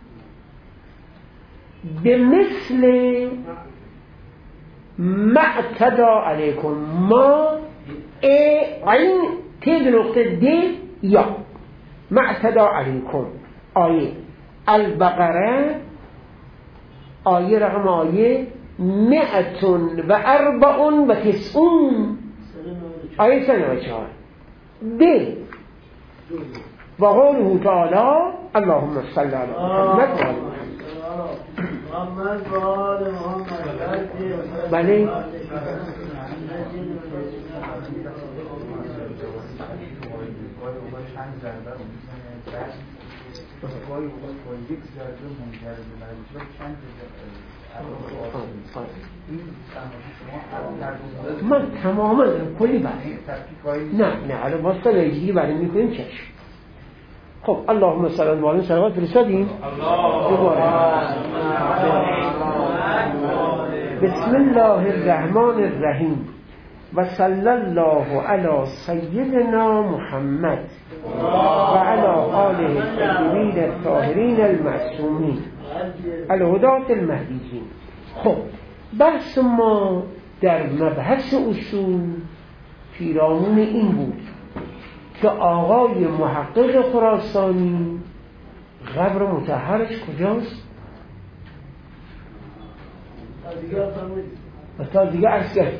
بمثل ما اعتدى علیکم. ما این تید نقطه دی یا ما اعتدى علیکم. آیه البقره آیه رقم آیه 194 آیه 194 ب و قوله تعالی اللهم صل علی محمد و آل محمد. بله من تماما کلی نه الان واسه نجیگی برای میکنیم چشم. خب اللهم صل علی محمد صلوات فرستادیم. بسم الله الرحمن الرحیم و صلی الله علی سیدنا محمد و علی آله الطاهرین الطاهرین المعصومین الهداة المهدیین. خب بحث ما در مبحث اصول پیرامون این بود که آقای محقق خراسانی قبر مطهرش کجاست؟ تا دیگه عرض کرد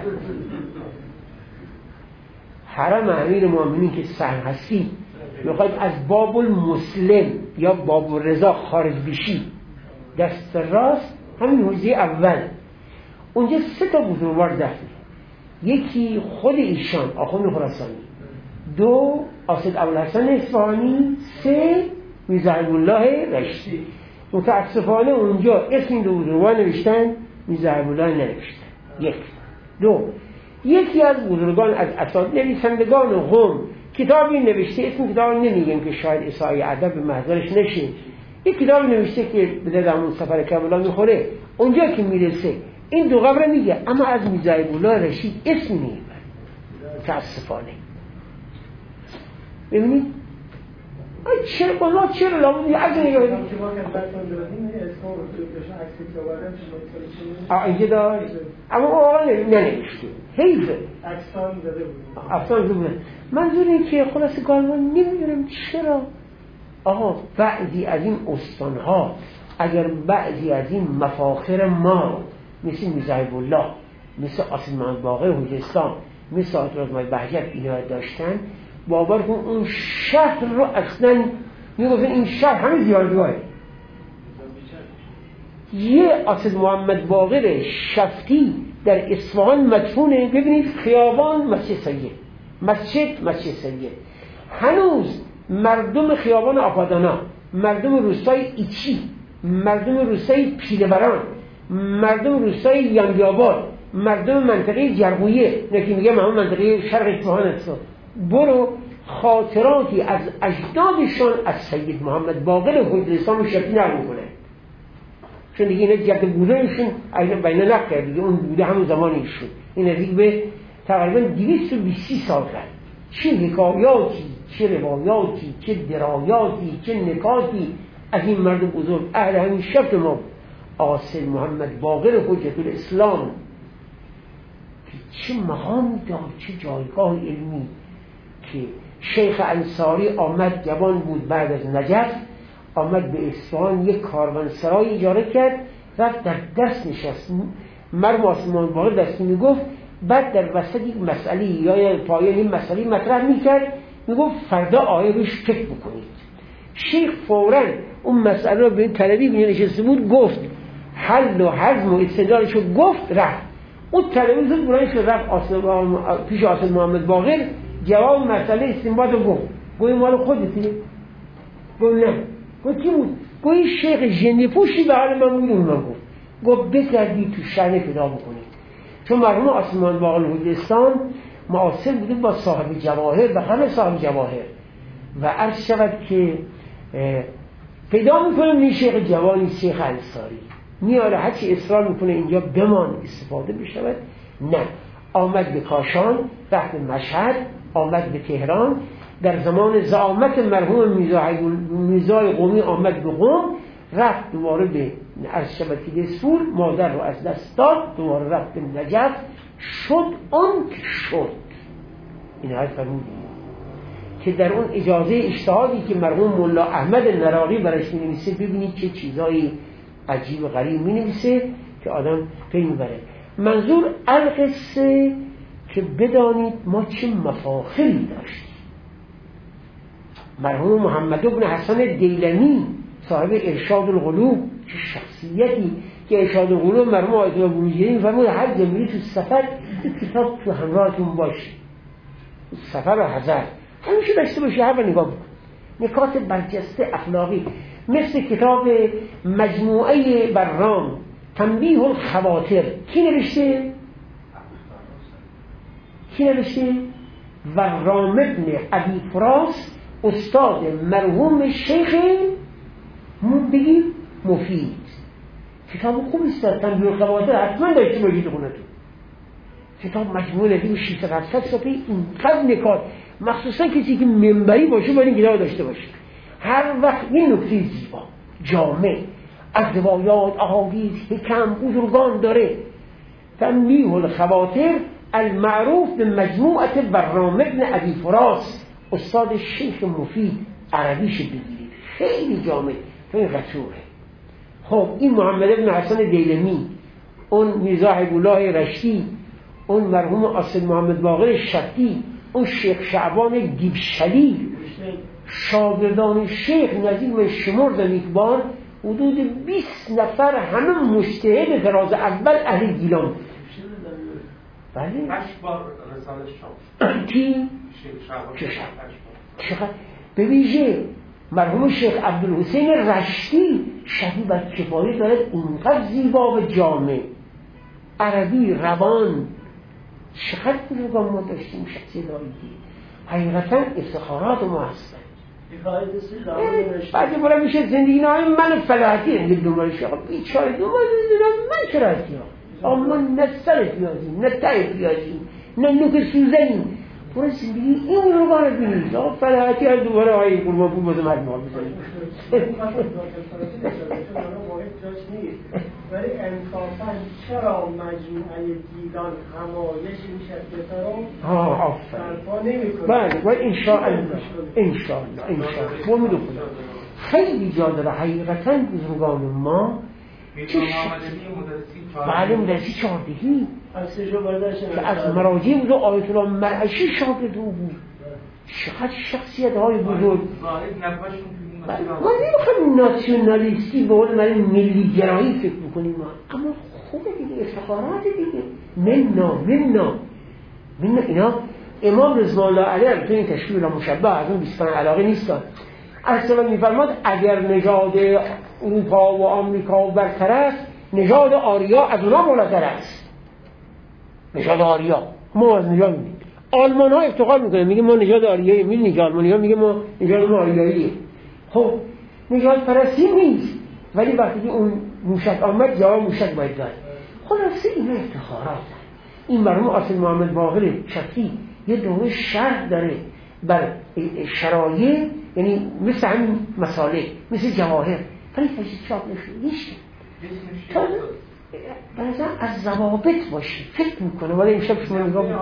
حرم امیر مومنین که سن هستی میخواید از باب المسلم یا باب الرضا خارج بشی دست راست همین حوزه اول اونجا 3 بزرگوار دفنه. یکی خود ایشان آخوند خراسانی، 2 آسد ابوالحسن اصفهانی، 3 میرزا حبیب الله رشتی. متاسفانه اونجا اسم این 2 بزرگوار نوشتن، میرزا حبیب الله ننوشتن. 1 2 یکی از بزرگان از اساتید نویسندگان قم کتابی نوشته، اسم کتاب نمیگم که شاید اسای ادب به محضرش نشه. یک کتاب نوشته که به درمون سفر کربلا میخوره. اونجا که میرسه این 2 قبر میگه، اما از میرزا حبیب الله رشید اسم نمیبره متاسفانه. ببینید چرا لابد از نگاه اینجا داشت اما آقا ننوشته حیفه افسان زبونه. منظور این که خلاص گالمان نمیدونم چرا آقا بعضی از این استانها اگر بعضی از این مفاخر ما مثل میرزا حبیب الله، مثل آسد محمد باقر خوزستان، مثل آیت الله بهجت اینا داشتن، باور کن اون شهر رو اصلا میگفتن این شهر همه زیارتگاهه. یه آسد محمد باقر شفتی در اصفهان مدفونه. ببینید خیابان مسجد سید هنوز مردم خیابان آپادانا، مردم روستای ایچی، مردم روستای پیله‌وران، مردم روستای یانگی‌آباد، مردم منطقه جرقویه، نکی میگم همون منطقه شرق اصفهان است، برو خاطراتی از اجدادشان از سید محمد باقر خوزستان شفتی نقل میکنه. چون دیگه اینا جد بودنشون بین نقل دیگه اون بوده همون زمانی شد. این نزدیک به تقریبا 220 سال کرد. چه حکایاتی، چه روایاتی، چه درایاتی، چه نکاتی از این مرد بزرگ اهل همین شفت ما آسد محمد باقر حجت الاسلام که چه مقامی داشت، چه جایگاه علمی. که شیخ انصاری آمد، جوان بود، بعد از نجف آمد به اصفهان، یک کاروانسرای اجاره کرد، رفت در دست نشست. مرد آسد محمد باقر دستی میگفت، بعد در وسط یک مسئله یا پایان این مسئله مطرح میکرد، میگفت فردا آیه روش فکر بکنید. شیخ فوراً اون مسئله رو به این طلبی که نشسته بود گفت، حل و حزم و استدلالش رو گفت، رفت. اون طلبی زود برای شد رفت پیش آسد محمد باقر، جواب مسئله استنباط رو گفت مال خودتی؟ گفت نه. گفت کی بود؟ گفت این شیخ جنی پوشی به حال من بود. من گفت بگردی تو شأن پیدا بکنید. چون مرحوم آسد محمد باقر خوزستان معاصر بوده با صاحب جواهر و همه صاحب جواهر و عرض شود که پیدا میکنه این شیخ جوانی، شیخ انصاری میاره هرچی اصرار میکنه اینجا بمان استفاده بشود. نه، آمد به کاشان، رفت مشهد، آمد به تهران، در زمان زعامت مرحوم میرزای قمی آمد به قم، رفت دوباره به عرض شود که سور، مادر رو از دست داد، دوباره رفت به نجف، شد آن که شد. این های فرمودی که در اون اجازه اجتهادی که مرحوم مولا احمد نراقی برش می‌نویسه ببینید چه چیزایی عجیب و غریب می‌نویسه که آدم پی می‌بره. منظور القصه که بدانید ما چه مفاخری داشتیم. مرحوم محمد بن حسن دیلمی صاحب ارشاد القلوب، چه شخصیتی که ارشاد القلوب مرحوم آیت الله بروجردی می‌فرمود هر جمعی تو سفر کتاب تو همراهتون باشه، سفر و حضر همیشه داشته باشه، هر نگاه بکن نکات برجسته اخلاقی، مثل کتاب مجموعه برام تنبیه الخواطر. کی نوشته؟ ورام ابن ابی فراس، استاد مرحوم شیخ مفید. کتاب خوبی است، تنبیه الخواطر حتما داشته باشید خونتون. کتاب مجموعه ندیم 600 صفحه، اینقدر نکات، مخصوصا کسی که منبری باشه باید این کتاب داشته باشه. هر وقت این نکته زیبا جامع از روایات احادیث حکم بزرگان داره. تنبیه الخواطر المعروف به مجموعه برام ابن ابی فراس، استاد شیخ مفید، عربیش بگیرید خیلی جامع، خیلی قشنگه. خب این محمد بن حسن دیلمی، اون میرزا حبیب‌الله رشتی، اون مرحوم اصل محمد باقر شفتی، اون شیخ شعبان گیبشلی، شاگردان شیخ نزدیک به شمردن یک بار حدود 20 نفر، همه مجتهد طراز اول اهل گیلان. بله 8 بار رساله شاه کی؟ شیخ شعبان. به ویژه مرحوم شیخ عبدالحسین رشتی شبیه بر کفایی دارد، اینقدر زیبا و جامع، عربی روان. چقدر بزرگان ما داشتیم شخصی داریدی، حقیقتا افتخارات ما هستن. بعضی برای میشه زندگی نهای من فلاحتی هنگی دنبال شیخ بیچاره دنبال زندگی من چرا احتیام ما نه سر پیازیم نه ته پیازیم نه نوک سوزنیم. برای زندگی این روگانه بینید آقا فلاحتی ها دوباره آیه قربان بود بازم هر ماه بزنید. ولی انصافا چرا مجموعه دیگان همایش این شکلت رو برپا نمی کنه؟ بله و انشاءالله امید خدا خیلی جا داره. حقیقتا بزرگان ما بله مدرسی چهاردهی که از مراجع بود و آیت الله مرعشی شاگرد او بود. چقدر شخصیت های بزرگ. ما نمیخوایم ناسیونالیستی به قول من ملی گرایی فکر بکنیم، اما خوبه دیگه، افتخارات دیگه. منا اینا امام رضوان الله علیه تو این تشکیل مشبه از اون 25 علاقه نیستن. اصلا میفرماد اگر نژاد اروپا و آمریکا برتر است، نژاد آریا از اونا بالاتر است. نژاد آریا ما از نژاد میگیم. آلمان ها افتخار میکنه، میگه ما نژاد آریایی، میدونی که آلمانی ها میگه ما نژاد آریاییه. خب نژاد پرستی نیست، ولی وقتی که اون موشک آمد جواب موشک باید داد. خلاصه اینا افتخارات. این مرحوم اصل محمد باقر شفتی یه دوره شرح داره بر شرایط، یعنی مثل همین مساله مثل جواهر، ولی تجدید چاپ نشده. بعضا از ضوابط باشی فکر میکنه. ولی امشب شما نگاه بکنید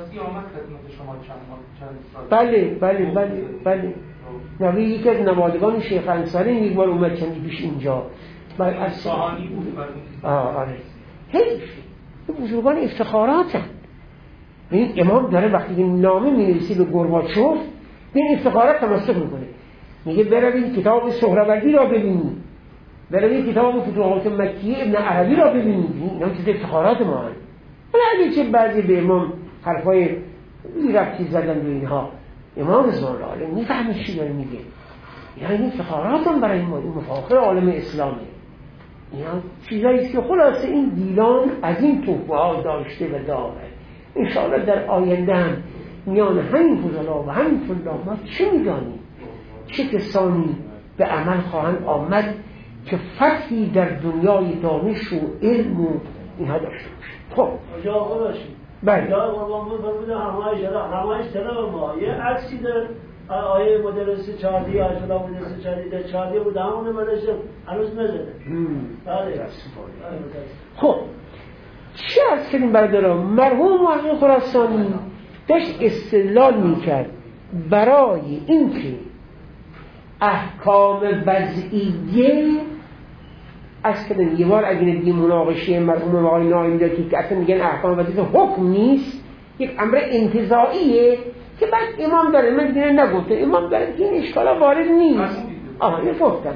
بله نوی یکی از نمادگان شیخ انصاری یک بار اومد چندی پیش اینجا از صحانی بود. آره حیف بزرگان افتخاراتن. این امام داره وقتی که نامه می‌نویسی به گورباچوف به این افتخارات تمسک میکنه، میگه بروید کتاب سهروردی را ببینید، بروید کتاب فتوحات مکیه ابن عربی را ببینید. اینا چیز افتخارات ما هست. ولی چه بعضی به امام حرفای ربطی زدن به اینها، امام رضوان الله علیه میفهمید چی داره میگه. یعنی افتخارات هم برای ما، این مفاخر عالم اسلامی، اینا چیزایی که خلاصه این دیلان از این توفه ها داشته و داره. انشاءالله در آینده هم میان همین فضلا و همین فضلا ما چه میدانیم، چه کسانی به عمل خواهند آمد که فتحی در دنیای دانش و علم و اینها داشته باشه. خب آجا آقا باشید بله یا قربان بود فرموده همایش طلب ما یه عکسی در آیه مدرس 4 یا اصلا مدرس 4 بود همونه مدرسه هنوز نزده. بله خب چه از کنیم برادران؟ مرحوم محمد خراسانی داشت استدلال میکرد برای اینکه احکام وضعیه اصلا یه بار اگه ندیم مناقشه مرحوم آقای نایم داتی که اصلا میگن احکام وظیفه حکم نیست، یک امر انتزاعیه که بعد امام داره، من دیگه نگفته امام داره که این اشکالا وارد نیست. اینو گفتم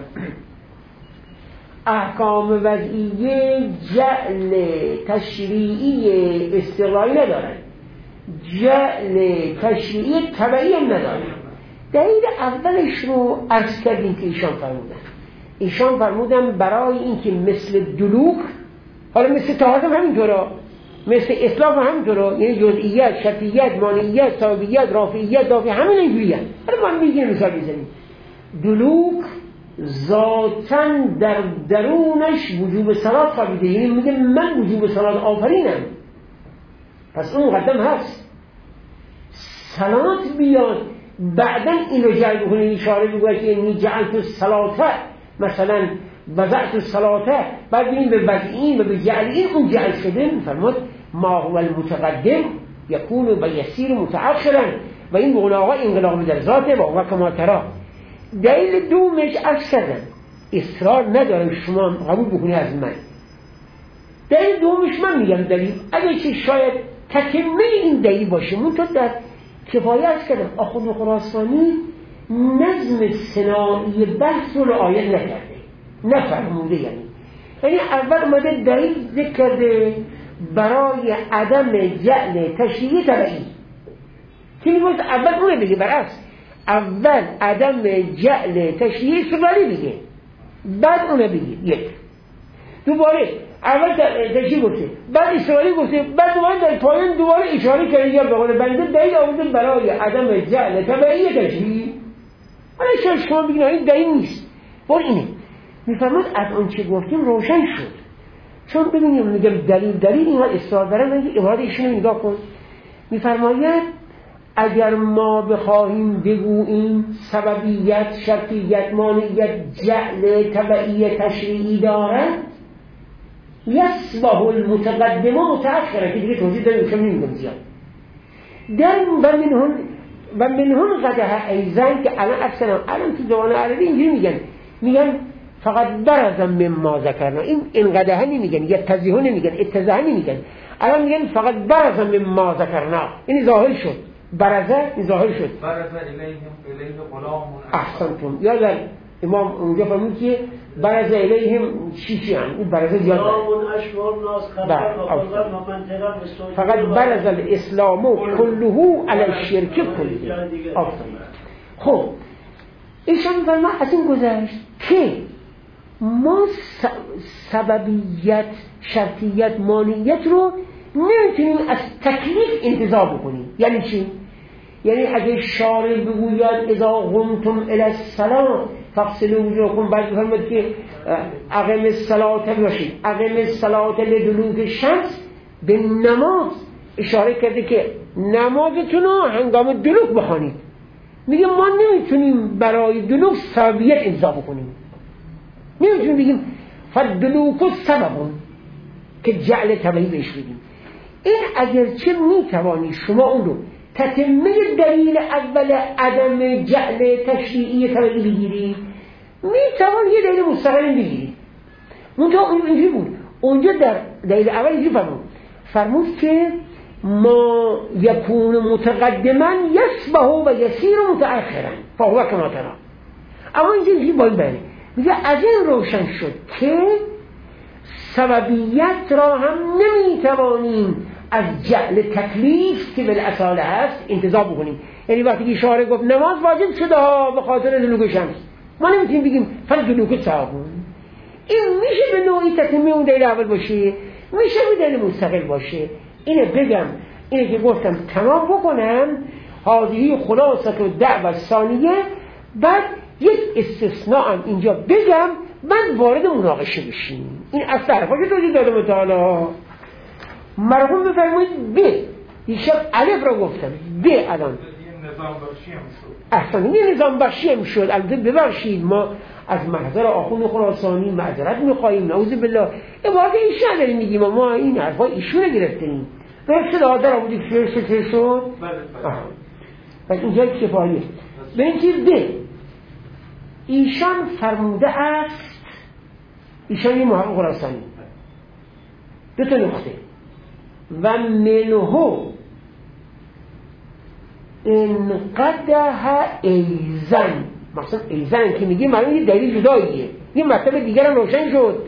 احکام وضعیه جعل تشریعی استقلالی ندارن، جعل تشریعی تبعی هم ندارن. دلیل اولش رو عرض کردیم که ایشان فرمودن برای اینکه مثل دلوک، حالا مثل طهارت هم همینطوره، مثل اسلام هم همینطوره، یعنی جزئیات، شرطیات، مانعیات، سببیات، رافعیات، دافعیات همین اینجوریه. حالا ما میگیم مثال بزنیم. دلوک ذاتاً در درونش وجوب صلات خوابیده، یعنی میگه من وجوب صلات آفرینم، پس اون مقدم هست. صلات بیاد بعداً اینو جعل بکنه، اشاره بگوید که اینی جعلت الصلاة، مثلا وضعت الصلاة، بعد بینیم به وضعین و به جعلین اون جعل شده. میفرماد ما هو المتقدم یکون و یسیر متأخرا، و این بقول آقا انقلاب در ذاته و آقا کما ترا. دلیل دومش عرض کردن اصرار ندارم شما قبول بکنی از من. دلیل دومش من میگم دلیل اگه چه شاید تکمه این دلیل باشه، منطقه در کفایه عرض کردم آخوند خراسانی نظم صناعی بحث رو رعایت نکرده، نفرموده. یعنی اول اومده دلیل ذکر کرده برای عدم جعل تشریعی تبعی، که میگوید اول اونه بگه، برعکس اول عدم جعل تشریعی استقلالی بگه بعد اونه بگه. یک دوباره اول تشریعی گفته بعد استقلالی گفته، بعد دوباره در پایان دوباره اشاره کرده یا به قول بنده دلیل آورده برای عدم جعل تبعی تشریعی. حالا شما بگید این دلیل نیست، بار اینه. میفرماد از اون چه گفتیم روشن شد، چون ببینیم میگم دلیل اینها اصرار دارن. من عبارت ایشون رو نگاه کن، میفرماید اگر ما بخواهیم بگوییم سببیت، شرطیت، مانعیت جعل تبعی تشریعی دارد، یصبح المتقدم متأخره، که دیگه توضیح داریم که نمیگم زیاد. و منهن قدها ایزن، که الان تو زبان عربی اینجوری میگن فقط برز مما ذکرنا. این قدها نمیگن، یا تزیه نمیگن، اتزاح نمیگن، الان میگن فقط برز مما ذکرنا. این ظاهر شد، برزه ظاهر شد. برز الیه غلام احسنتم. یا در امام اونجا فرمود که برز الیهم چی هم این برزه زیاد فقط برز الاسلام کله علی الشرک کله. خب ایشان فرما از این گذشت که ما سببیت، شرطیت، مانعیت رو نمیتونیم از تکلیف انتزاع بکنیم. یعنی چی؟ یعنی اگه شارع بگوید اذا قمتم الی الصلاة فاغسلوا وجوهکم، بعد بفرماید که اقیم الصلاة باشید، اقیم الصلاة لدلوک الشمس، به نماز اشاره کرده که نمازتون رو هنگام دلوک بخوانید. میگه ما نمیتونیم برای دلوک سببیت انتزاع بکنیم، نمیتونیم بگیم فالدلوک سببون که جعل تبعی بهش بگیم. این اگرچه میتوانی شما اون رو تتمه دلیل اول عدم جعل تشریعی تبعی بگیری، میتوان یه دلیل مستقل بگیری. منطقه اینجوری بود اونجا در دلیل اول اینجوری فرمود که ما یکون متقدما یصبح و یسیر متأخرا فهو کما ترا. اما اینجوری باید بره، میگه از این روشن شد که سببیت را هم نمیتوانیم از جعل تکلیف که بالاصاله هست انتزاع بکنیم. یعنی وقتی که شارع گفت نماز واجب شده به خاطر دلوک شمس، ما نمیتونیم بگیم فرض دلوک صحابون. این میشه به نوعی تتمه اون دلیل اول باشه، میشه به دلیل مستقل باشه. اینه بگم، اینه که گفتم تمام بکنم هذه خلاصه و دعوه ثانیه. بعد یک استثناء هم اینجا بگم، من وارد مناقشه بشیم. این اصل حرفا که توضیح دادم تعالی. مرحوم بفرمایید ب، دیشب الف را گفتم ب، الان نظام بخشی هم شد. احسن یه نظام بخشی هم شد. البته ببخشید ما از محضر آخوند خراسانی معذرت میخواییم، نعوذ بالله. عبارت ایشون داریم میگیم، ما این حرفای ایشون گرفتیم. به شد آدر آبودی که شد. پس اینجا کفایه. به این چیز ب، ایشان فرموده است، ایشان یه محقق خراسانی، 2 نقطه و منهو انقدح ایزن، مثلا ایزن که میگه معلوم یه دلیل جداییه، یه مطلب دیگر هم روشن شد.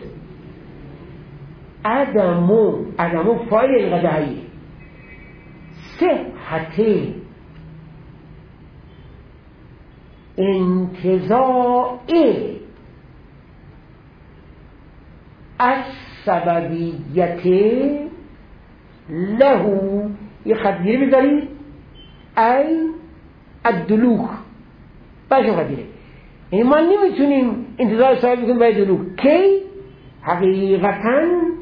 عدمو فایل انقدحی صحت انتزاع از سببیت لهو، یه خطگیری بذارید ای الدلوک باشه خطگیره، یعنی ما نمیتونیم انتظار سبب بکنیم برای دلوک کی حقیقتاً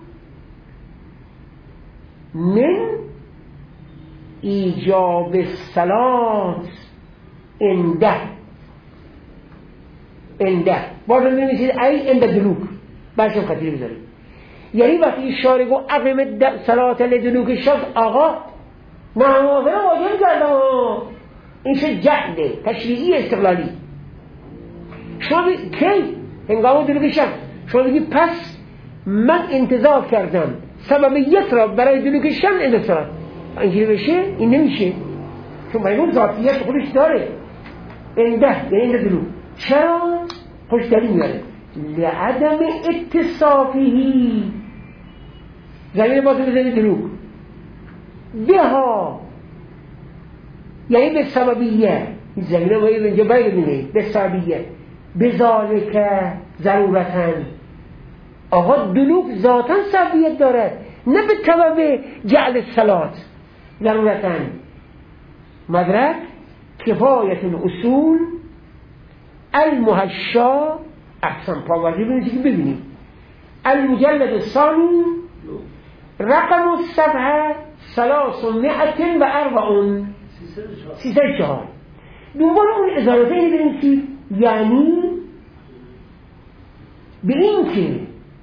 من ایجاب الصلاة انده باید نمیشید ای انده دلوک باشه خطیری بذارید. یعنی وقتی اشاره گو اقیم صلاة لدلوک الشمس، آقا نمازه رو واجب کردم، این شد جهده تشریعی استقلالی. شما کی هنگام دلوک الشمس شما بگید پس من انتظار کردم سببیت را برای دلوک الشمس انتظار، اینجوری بشه این نمیشه، چون باید اون ذاتیت خودش داره انده، یعنی انده دلوک. چرا؟ خوش دلیل میاره لعدم اتصافی، زمین باید بزنید دلوک بها، یعنی به سببیه، زمین باید اینجا باید بینید به سببیه بذالک ضرورتاً. آقا دلوک ذاتاً سببیت دارد، نه به سبب جعل الصلاة ضرورتاً. مدرک کفایت الاصول المحشا احسن پاوردی ببینید المجلد الثانی رقم الصفحه 340 304. دوباره اون اظهاراته اینه بنویسید، یعنی به این که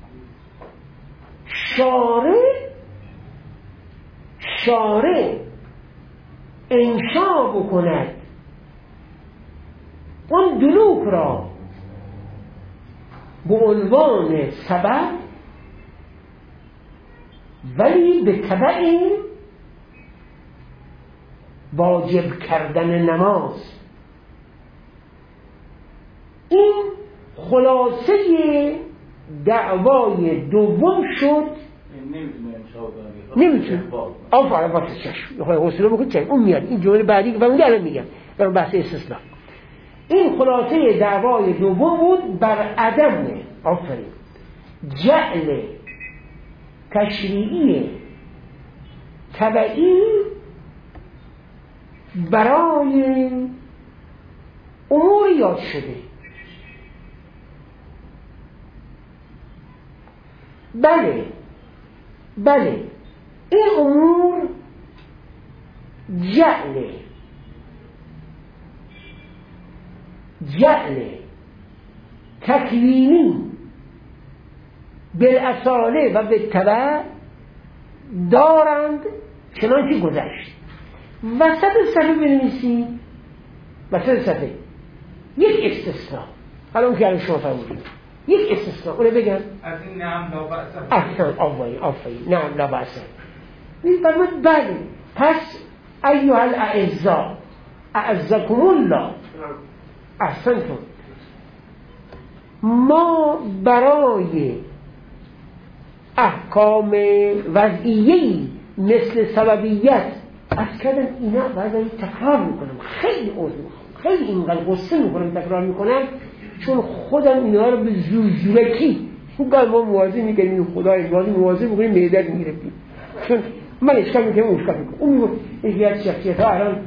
شارع انشا بکند اون دلوک را به عنوان سبب، ولی به تبع واجب کردن نماز. این خلاصه دعوای دوم شد. نمیتونه آفرین با چشم حوصله بکن چشم اون میاد این جمله بعدی و اون الان میگم برای بحث استثناء. این خلاصه دعوای دوم بود بر عدم آفرین جعل تشریعی تبعی برای امور یاد شده. بله این امور جعل تکوینی بالاصاله و بالتبع دارند چنانچه گذشت. وسط صفحه بنویسید، وسط صفحه یک استثناء، حالا اون که الان شما فرمودید یک استثناء اونه بگم از این نعم لا بأس احسن آفرین نعم لا بأس. میفرمود بله پس ایها الاعزاء اعزكم الله احسنتم، ما برای احکام وضعیه‌ای مثل سببیت از کردن اینا باید تکرار میکنم، خیلی عذر میخوام، خیلی اینقدر غصه میکنم تکرار میکنم چون خودم اینا رو به زورکی گاهی ما موازی میکنیم خدای موازی میکنیم معدت میگرفتیم، چون من اشکال میکنم اون اشکال میکنم. اون میگه یکی از شخصیت ها الان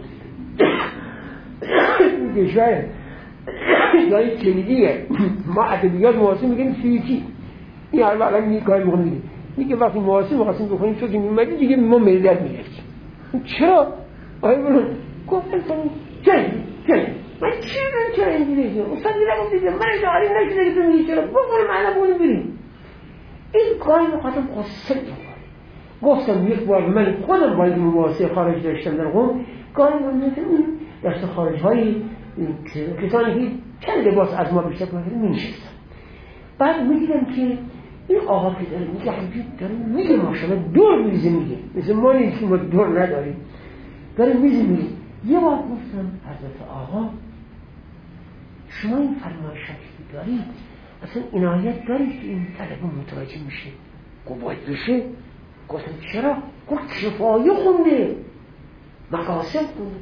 شاید یعنی کلیدیه ما ادبیات موازی میگیم فیزیکی، این الان میگه میگه میگه وقتی موازی می‌خواستیم بکنیم چون میومدی دیگه ما معدت میگرفتیم. چرا؟ آیا بلون گفتم چرا من چرا اینجوری شد اصلا نگفتید من داری نشده که تو میگی چرا بکنم معنا بونیم بریم. این کاری رو خواستم قصه گفتم یک بار من خودم باید مواسه خارج داشتم در قوم گاهی من میتونم دست خارج هایی کسانی که چند لباس از ما بیشتر کنید میشستم، بعد میدیدم که این آقا که داره میگه همجور داره میگه ماشاءالله دور میزه میگه مثل ما نیست که ما دور نداریم داره میزه میگه یه بار گفتم حضرت آقا شما این فرمایشات که دارید اصلا عنایت دارید که این طلبه متوجه میشه باید بشه گفتم چرا؟ گفت کفایه خونده مقاصد خونده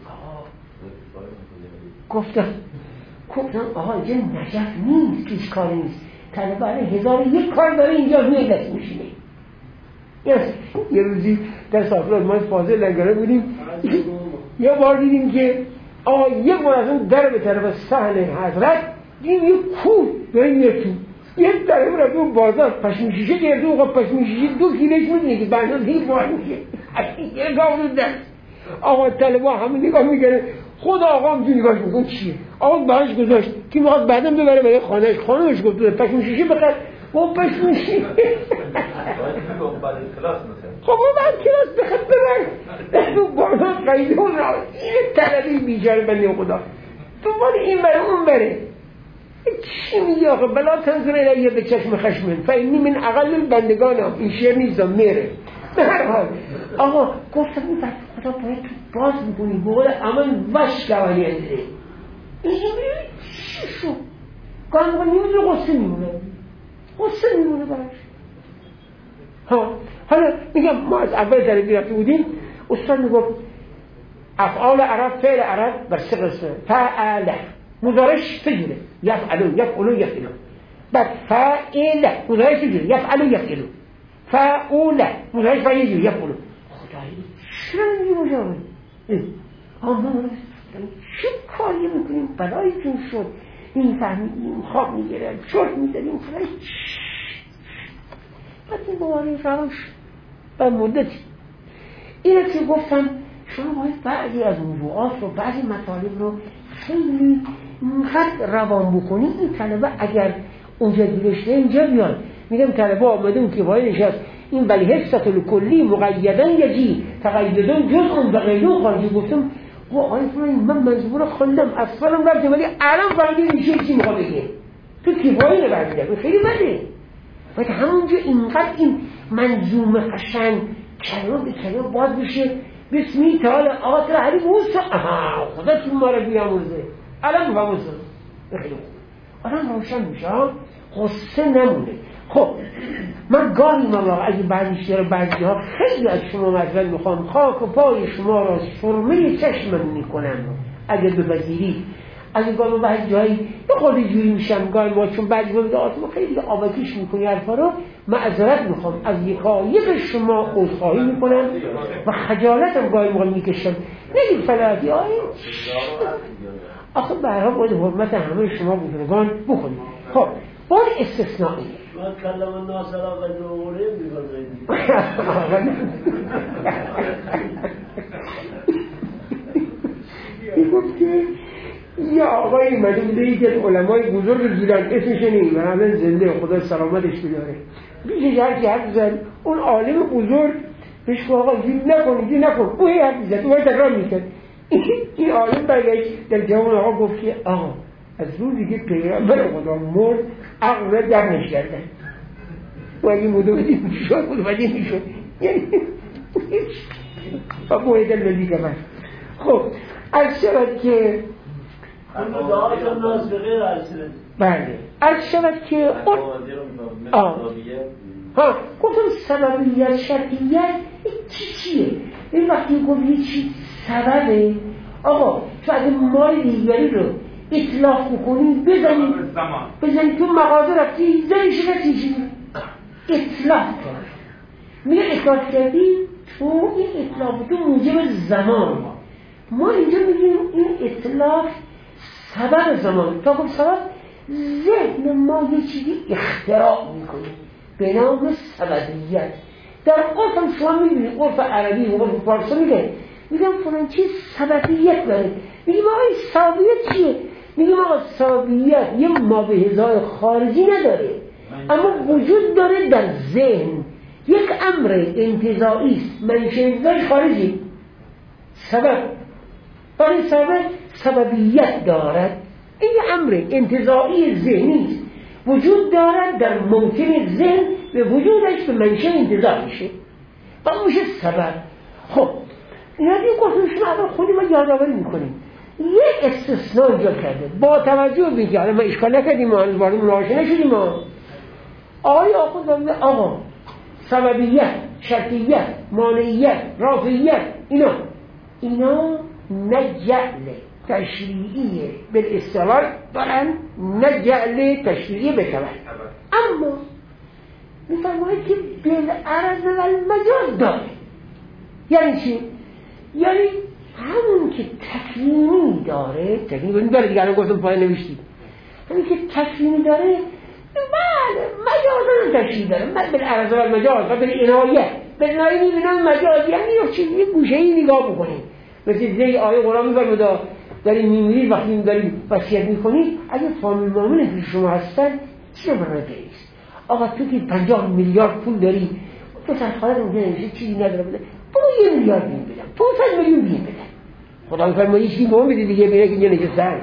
گفتم آقا اینجا نجف نیست کیش کار نیست طلبه 1001 کار داره اینجا روی دست میشینه یه روزی در سافرات ما فاضل لنگره بودیم یه بار دیدیم که آقا یه بار از اون در به طرف صحن حضرت دیدیم یه کوه داره میره تو یه طرف رفت اون بازار پشمی شیشه گرده و پشمی شیشه 2 کیلوش میدونه که بنداز هی بار میشه یه گاه رو دست آقا طلبه همه نگاه میگره خود آقا هم تو نگاهش میکن چیه آقا براش گذاشت که میخواد بعدم ببره برای خانهش گفت پشمی شیشه بخر و پشمی شیشه خب اون بعد کلاس بخد ببر تو بارها قیده و را این طلبه بیچاره بنده خدا تو باید این بره اون بره چی میگه آقا بلا تنظر الیه به چشم خشمن فینی من اقل بندگانم این شعر نیستم میره به هر حال آقا گفتم این بند خدا باید تو باز میکنی بقول امن وش گوانی انده این چی شو گاهی نیمونه غصه میمونه براش حالا میگم ما از اول طلبی رفته بودیم استاد میگفت افعال عرب فعل عرب بر 3 قسمه فعله مضارعش چجوره یفعلو بعد فاعله مضارعش چجوره یفعلو فاعوله مضارعش فعل چجوره یفعلو خدایی چرا اینجوری مجابه ما چه کاری میکنیم بلایتون شد این فهمیدیم خواب میگیرم شرط میداریم فرای بعد این دوباره فراموش و مدتی اینه که گفتم شما باید بعضی از موضوعات رو بعضی مطالب رو خیلی خط روان بکنی این طلبه اگر اونجا دیرشته اینجا بیان میگم طلبه آمده اون که باید نشست این ولی حصت الکلی مقیدن یجی تقیدن جزء بغیرون خارجی گفتم و آقای فلانی من مجبور خوندم اصفالم رفته ولی الان فهمیدم میشه چی میخواد بگه تو کفایی نبردیدم خیلی بده باید همونجا اینقدر این منظوم قشنگ کلمه به کلمه باز بشه بسمی تعالی آتر حریب موسا خدا تو ما رو بیاموزه الان میفهموزه خیلی خوب الان روشن میشه قصه نمونه خب من گاهی مواقع اگه بعضی ها خیلی از شما مثلا میخوام خاک و پای شما را سرمه چشمم میکنم اگه بپذیرید از گاهی بعضی جایی یه خودی جوری میشم گاهی ما چون بعضی وقت آتما خیلی آبکیش میکنی حرفا رو معذرت میخوام از یکایک شما عذرخواهی میکنم و خجالتم گاهی موقع میکشم نگید فلاحتی آخه برها باید حرمت همه شما بزرگان بکنید خب باید استثنایی ما کلم الناس را قدر اوره میگذارید این گفت که یه آقایی مده بوده یکی از علمای بزرگ گیلان اسمش نیم و همین زنده خدا سلامتش بداره بیشش هرکی حرف زد اون عالم بزرگ بهش که آقا گیل نکن او هی حرف زد او تکرار میکرد این عالم برگشت در جوان آقا گفت که آقا از روزی که پیغمبر خدا مرد عقل را درنش کردن و اگه مدوبتی میشد یعنی و باید الذی کمر خب از شود که دعات الناس به غیر عرصه بله از شود که گفتم سببیت شرطیت چیه این وقتی گفت یه چیز سببه آقا تو اگه مال دیگری رو اطلاف بکنی بزنی تو مغازه رفتی زنیش رسیشی اطلاف کن میگه اطلاف کردی تو این اطلاف تو موجب زمان ما اینجا میگیم این اطلاف سبب زمان تا گفت سبب ذهن ما یه چیزی اختراع میکنه به نام سببیت در قرف شما میبینید قرف عربی و قرف فارسی میگم فلان چیز سببیت داره میگیم آقای سببیت چیه؟ میگیم آقا سببیت یه مابهزای خارجی نداره اما وجود داره در ذهن یک امر انتزاعی است منشأ خارجی سبب سببیت دارد این امر انتزاعی ذهنی است وجود دارد در موطن ذهن و وجودش به منشأ انتزاع میشه و اون میشه سبب. خب اینا دیگه گفتیم شما اول خودی ما یادآوری میکنیم یه استثناء اینجا کرده با توجه به اینکه حالا ما اشکال نکردیم ما هنوز وارد مناقشه نشدیم ما آقای آخوند دارده آقا سببیت، شرطیت، مانعیت، رافعیت اینا نه جعل تشریعیه به اصطلاح دارن نه جعل تشریعی به طبع اما میفرماید که بالعرض و المجاز داره. یعنی چی؟ یعنی همون که تکوینی داره تکوینی داره دیگه الان گفتم پای نوشتید همون که تکوینی داره بله مجازا تشریع داره بالعرض و المجاز و بالعنایه میبینم مجاز یعنی چیزی یه گوشه‌ای نگاه بکنید مثل زی آیه قرآن میفرموده داریم میمیرید وقتی داریم وصیت میکنید اگه فامیل مامون پیش شما هستن چه برای دریست آقا تو که 50 میلیارد پول داری پسر خالت اونجا نمیشه چیزی نداره بده برو 1 میلیارد بیم بدم 500 میلیون بیم بدم خدا میفرماید چیزی به اون بده دیگه بینه که اینجا نشستن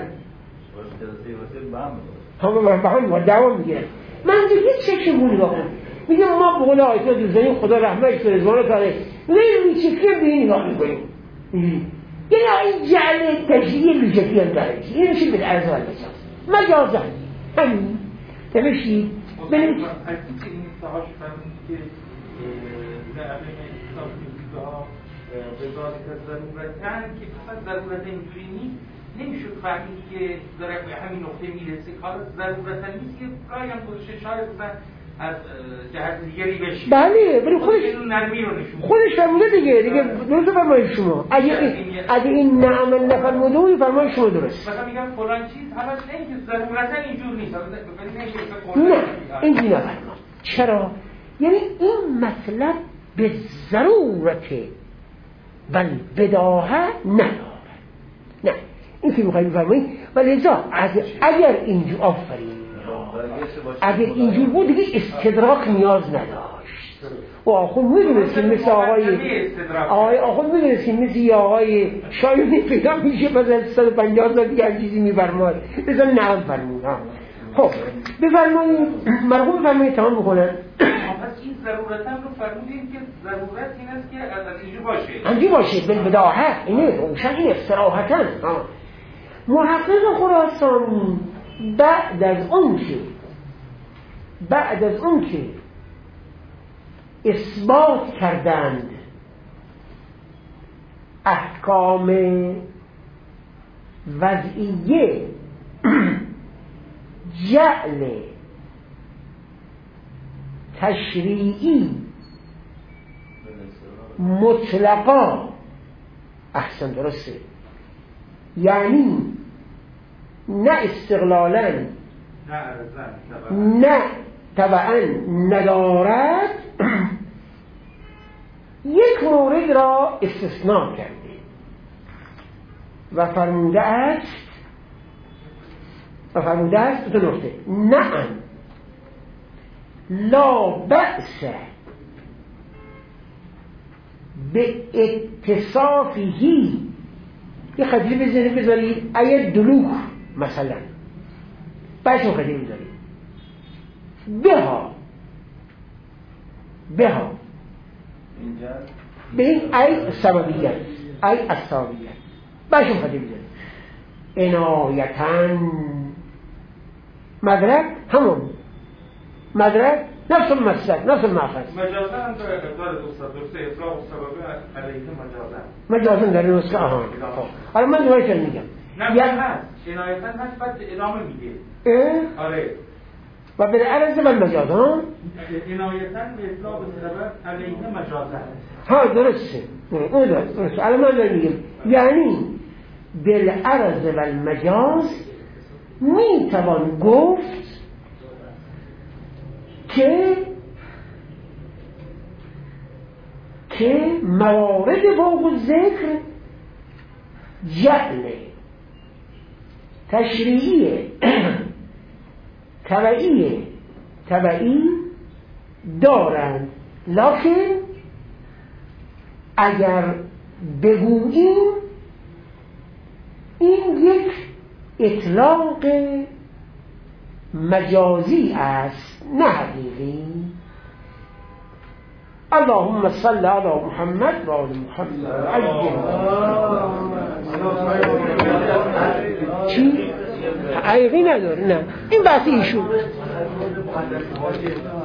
همه به هم دوام میگیرن من دیگه چه بونی باقیم میگم ما بقول آیت دوزنیم خدا رحمتش و رضوان کاره میگم چکیه به این نگاه میکنیم یعنی این جعل تشریعی لوجکی هم داره این میشه به عرض و مجازن همین نمیشید بنویسید این اتحاش فرمید که در کتاب فیزیکا وزارت از ضرورتن که فقط ضرورت اینجوری نیست نمیشود فهمید که داره به همین نقطه میرسه کار ضرورتا نیست که رای هم گذاشته شاید از جهت دیگری بشید بله ولی خودش فرموده دیگه درست فرمایید شما اگه این نعمل نفرموده فرمایید شما درست مثلا میگم فلان چیز همش نه که ضرورتا اینجور نیست نه اینجوری نفرمایید چرا؟ یعنی این مطلب به ضرورت بل بداهه نداره نه این که میخواهی بفرمایید ولذا اگر اینجور آفرین اگر اینجور بود دیگه استدراک نیاز نداشت و آخوند میدونستیم مثل آقای آخوند میدونستیم مثل آقای شایونی پیدا میشه بزن 150 سال دیگه هم چیزی میفرماید بزن نعم فرمون خب بفرمایید مرحوم بفرمایید تمام بکنن پس این ضرورتا رو فرمودیم که ضرورت این است که از اینجور باشه اینجور باشه بالبداهه اینه روشن این استراحتا محقق خراسانی بعد از اون که اثبات کردند احکام وضعیه جعل تشریعی مطلقا احسن درسته یعنی نه استقلالا نه طبعا ندارد یک مورد را استثناء کرده و فرموده است دو نقطه نعم لا بأس به اتصافهی یه خطیلی بذارید آیه دلوک مثلا باشون خطیلی بذارید بها به این ای سببیت ای اصابیت باشون خطیلی بذارید عنایتن مدرک همون مدرک نفس المسلک نفس المعفظ مجازا هم داره دوسته اطلاق و سببه علیه مجازا داره نسخه حالا من دوباره میگم نه هست عنایتن هست بعد ادامه میگه آره و بالعرض و المجاز عنایتن به اطلاق و سبب علیه مجازا ها درسته درسته الان من دارم میگم یعنی بالعرض و المجاز میتوان گفت که موارد فوق ذکر جعل تشریعی تبعی دارند لکن اگر بگوییم این یک اطلاق مجازی است نه حقیقی. اللهم صل علی محمد و آل محمد. چی؟ حقیقی نداره. نه این بحث ایشون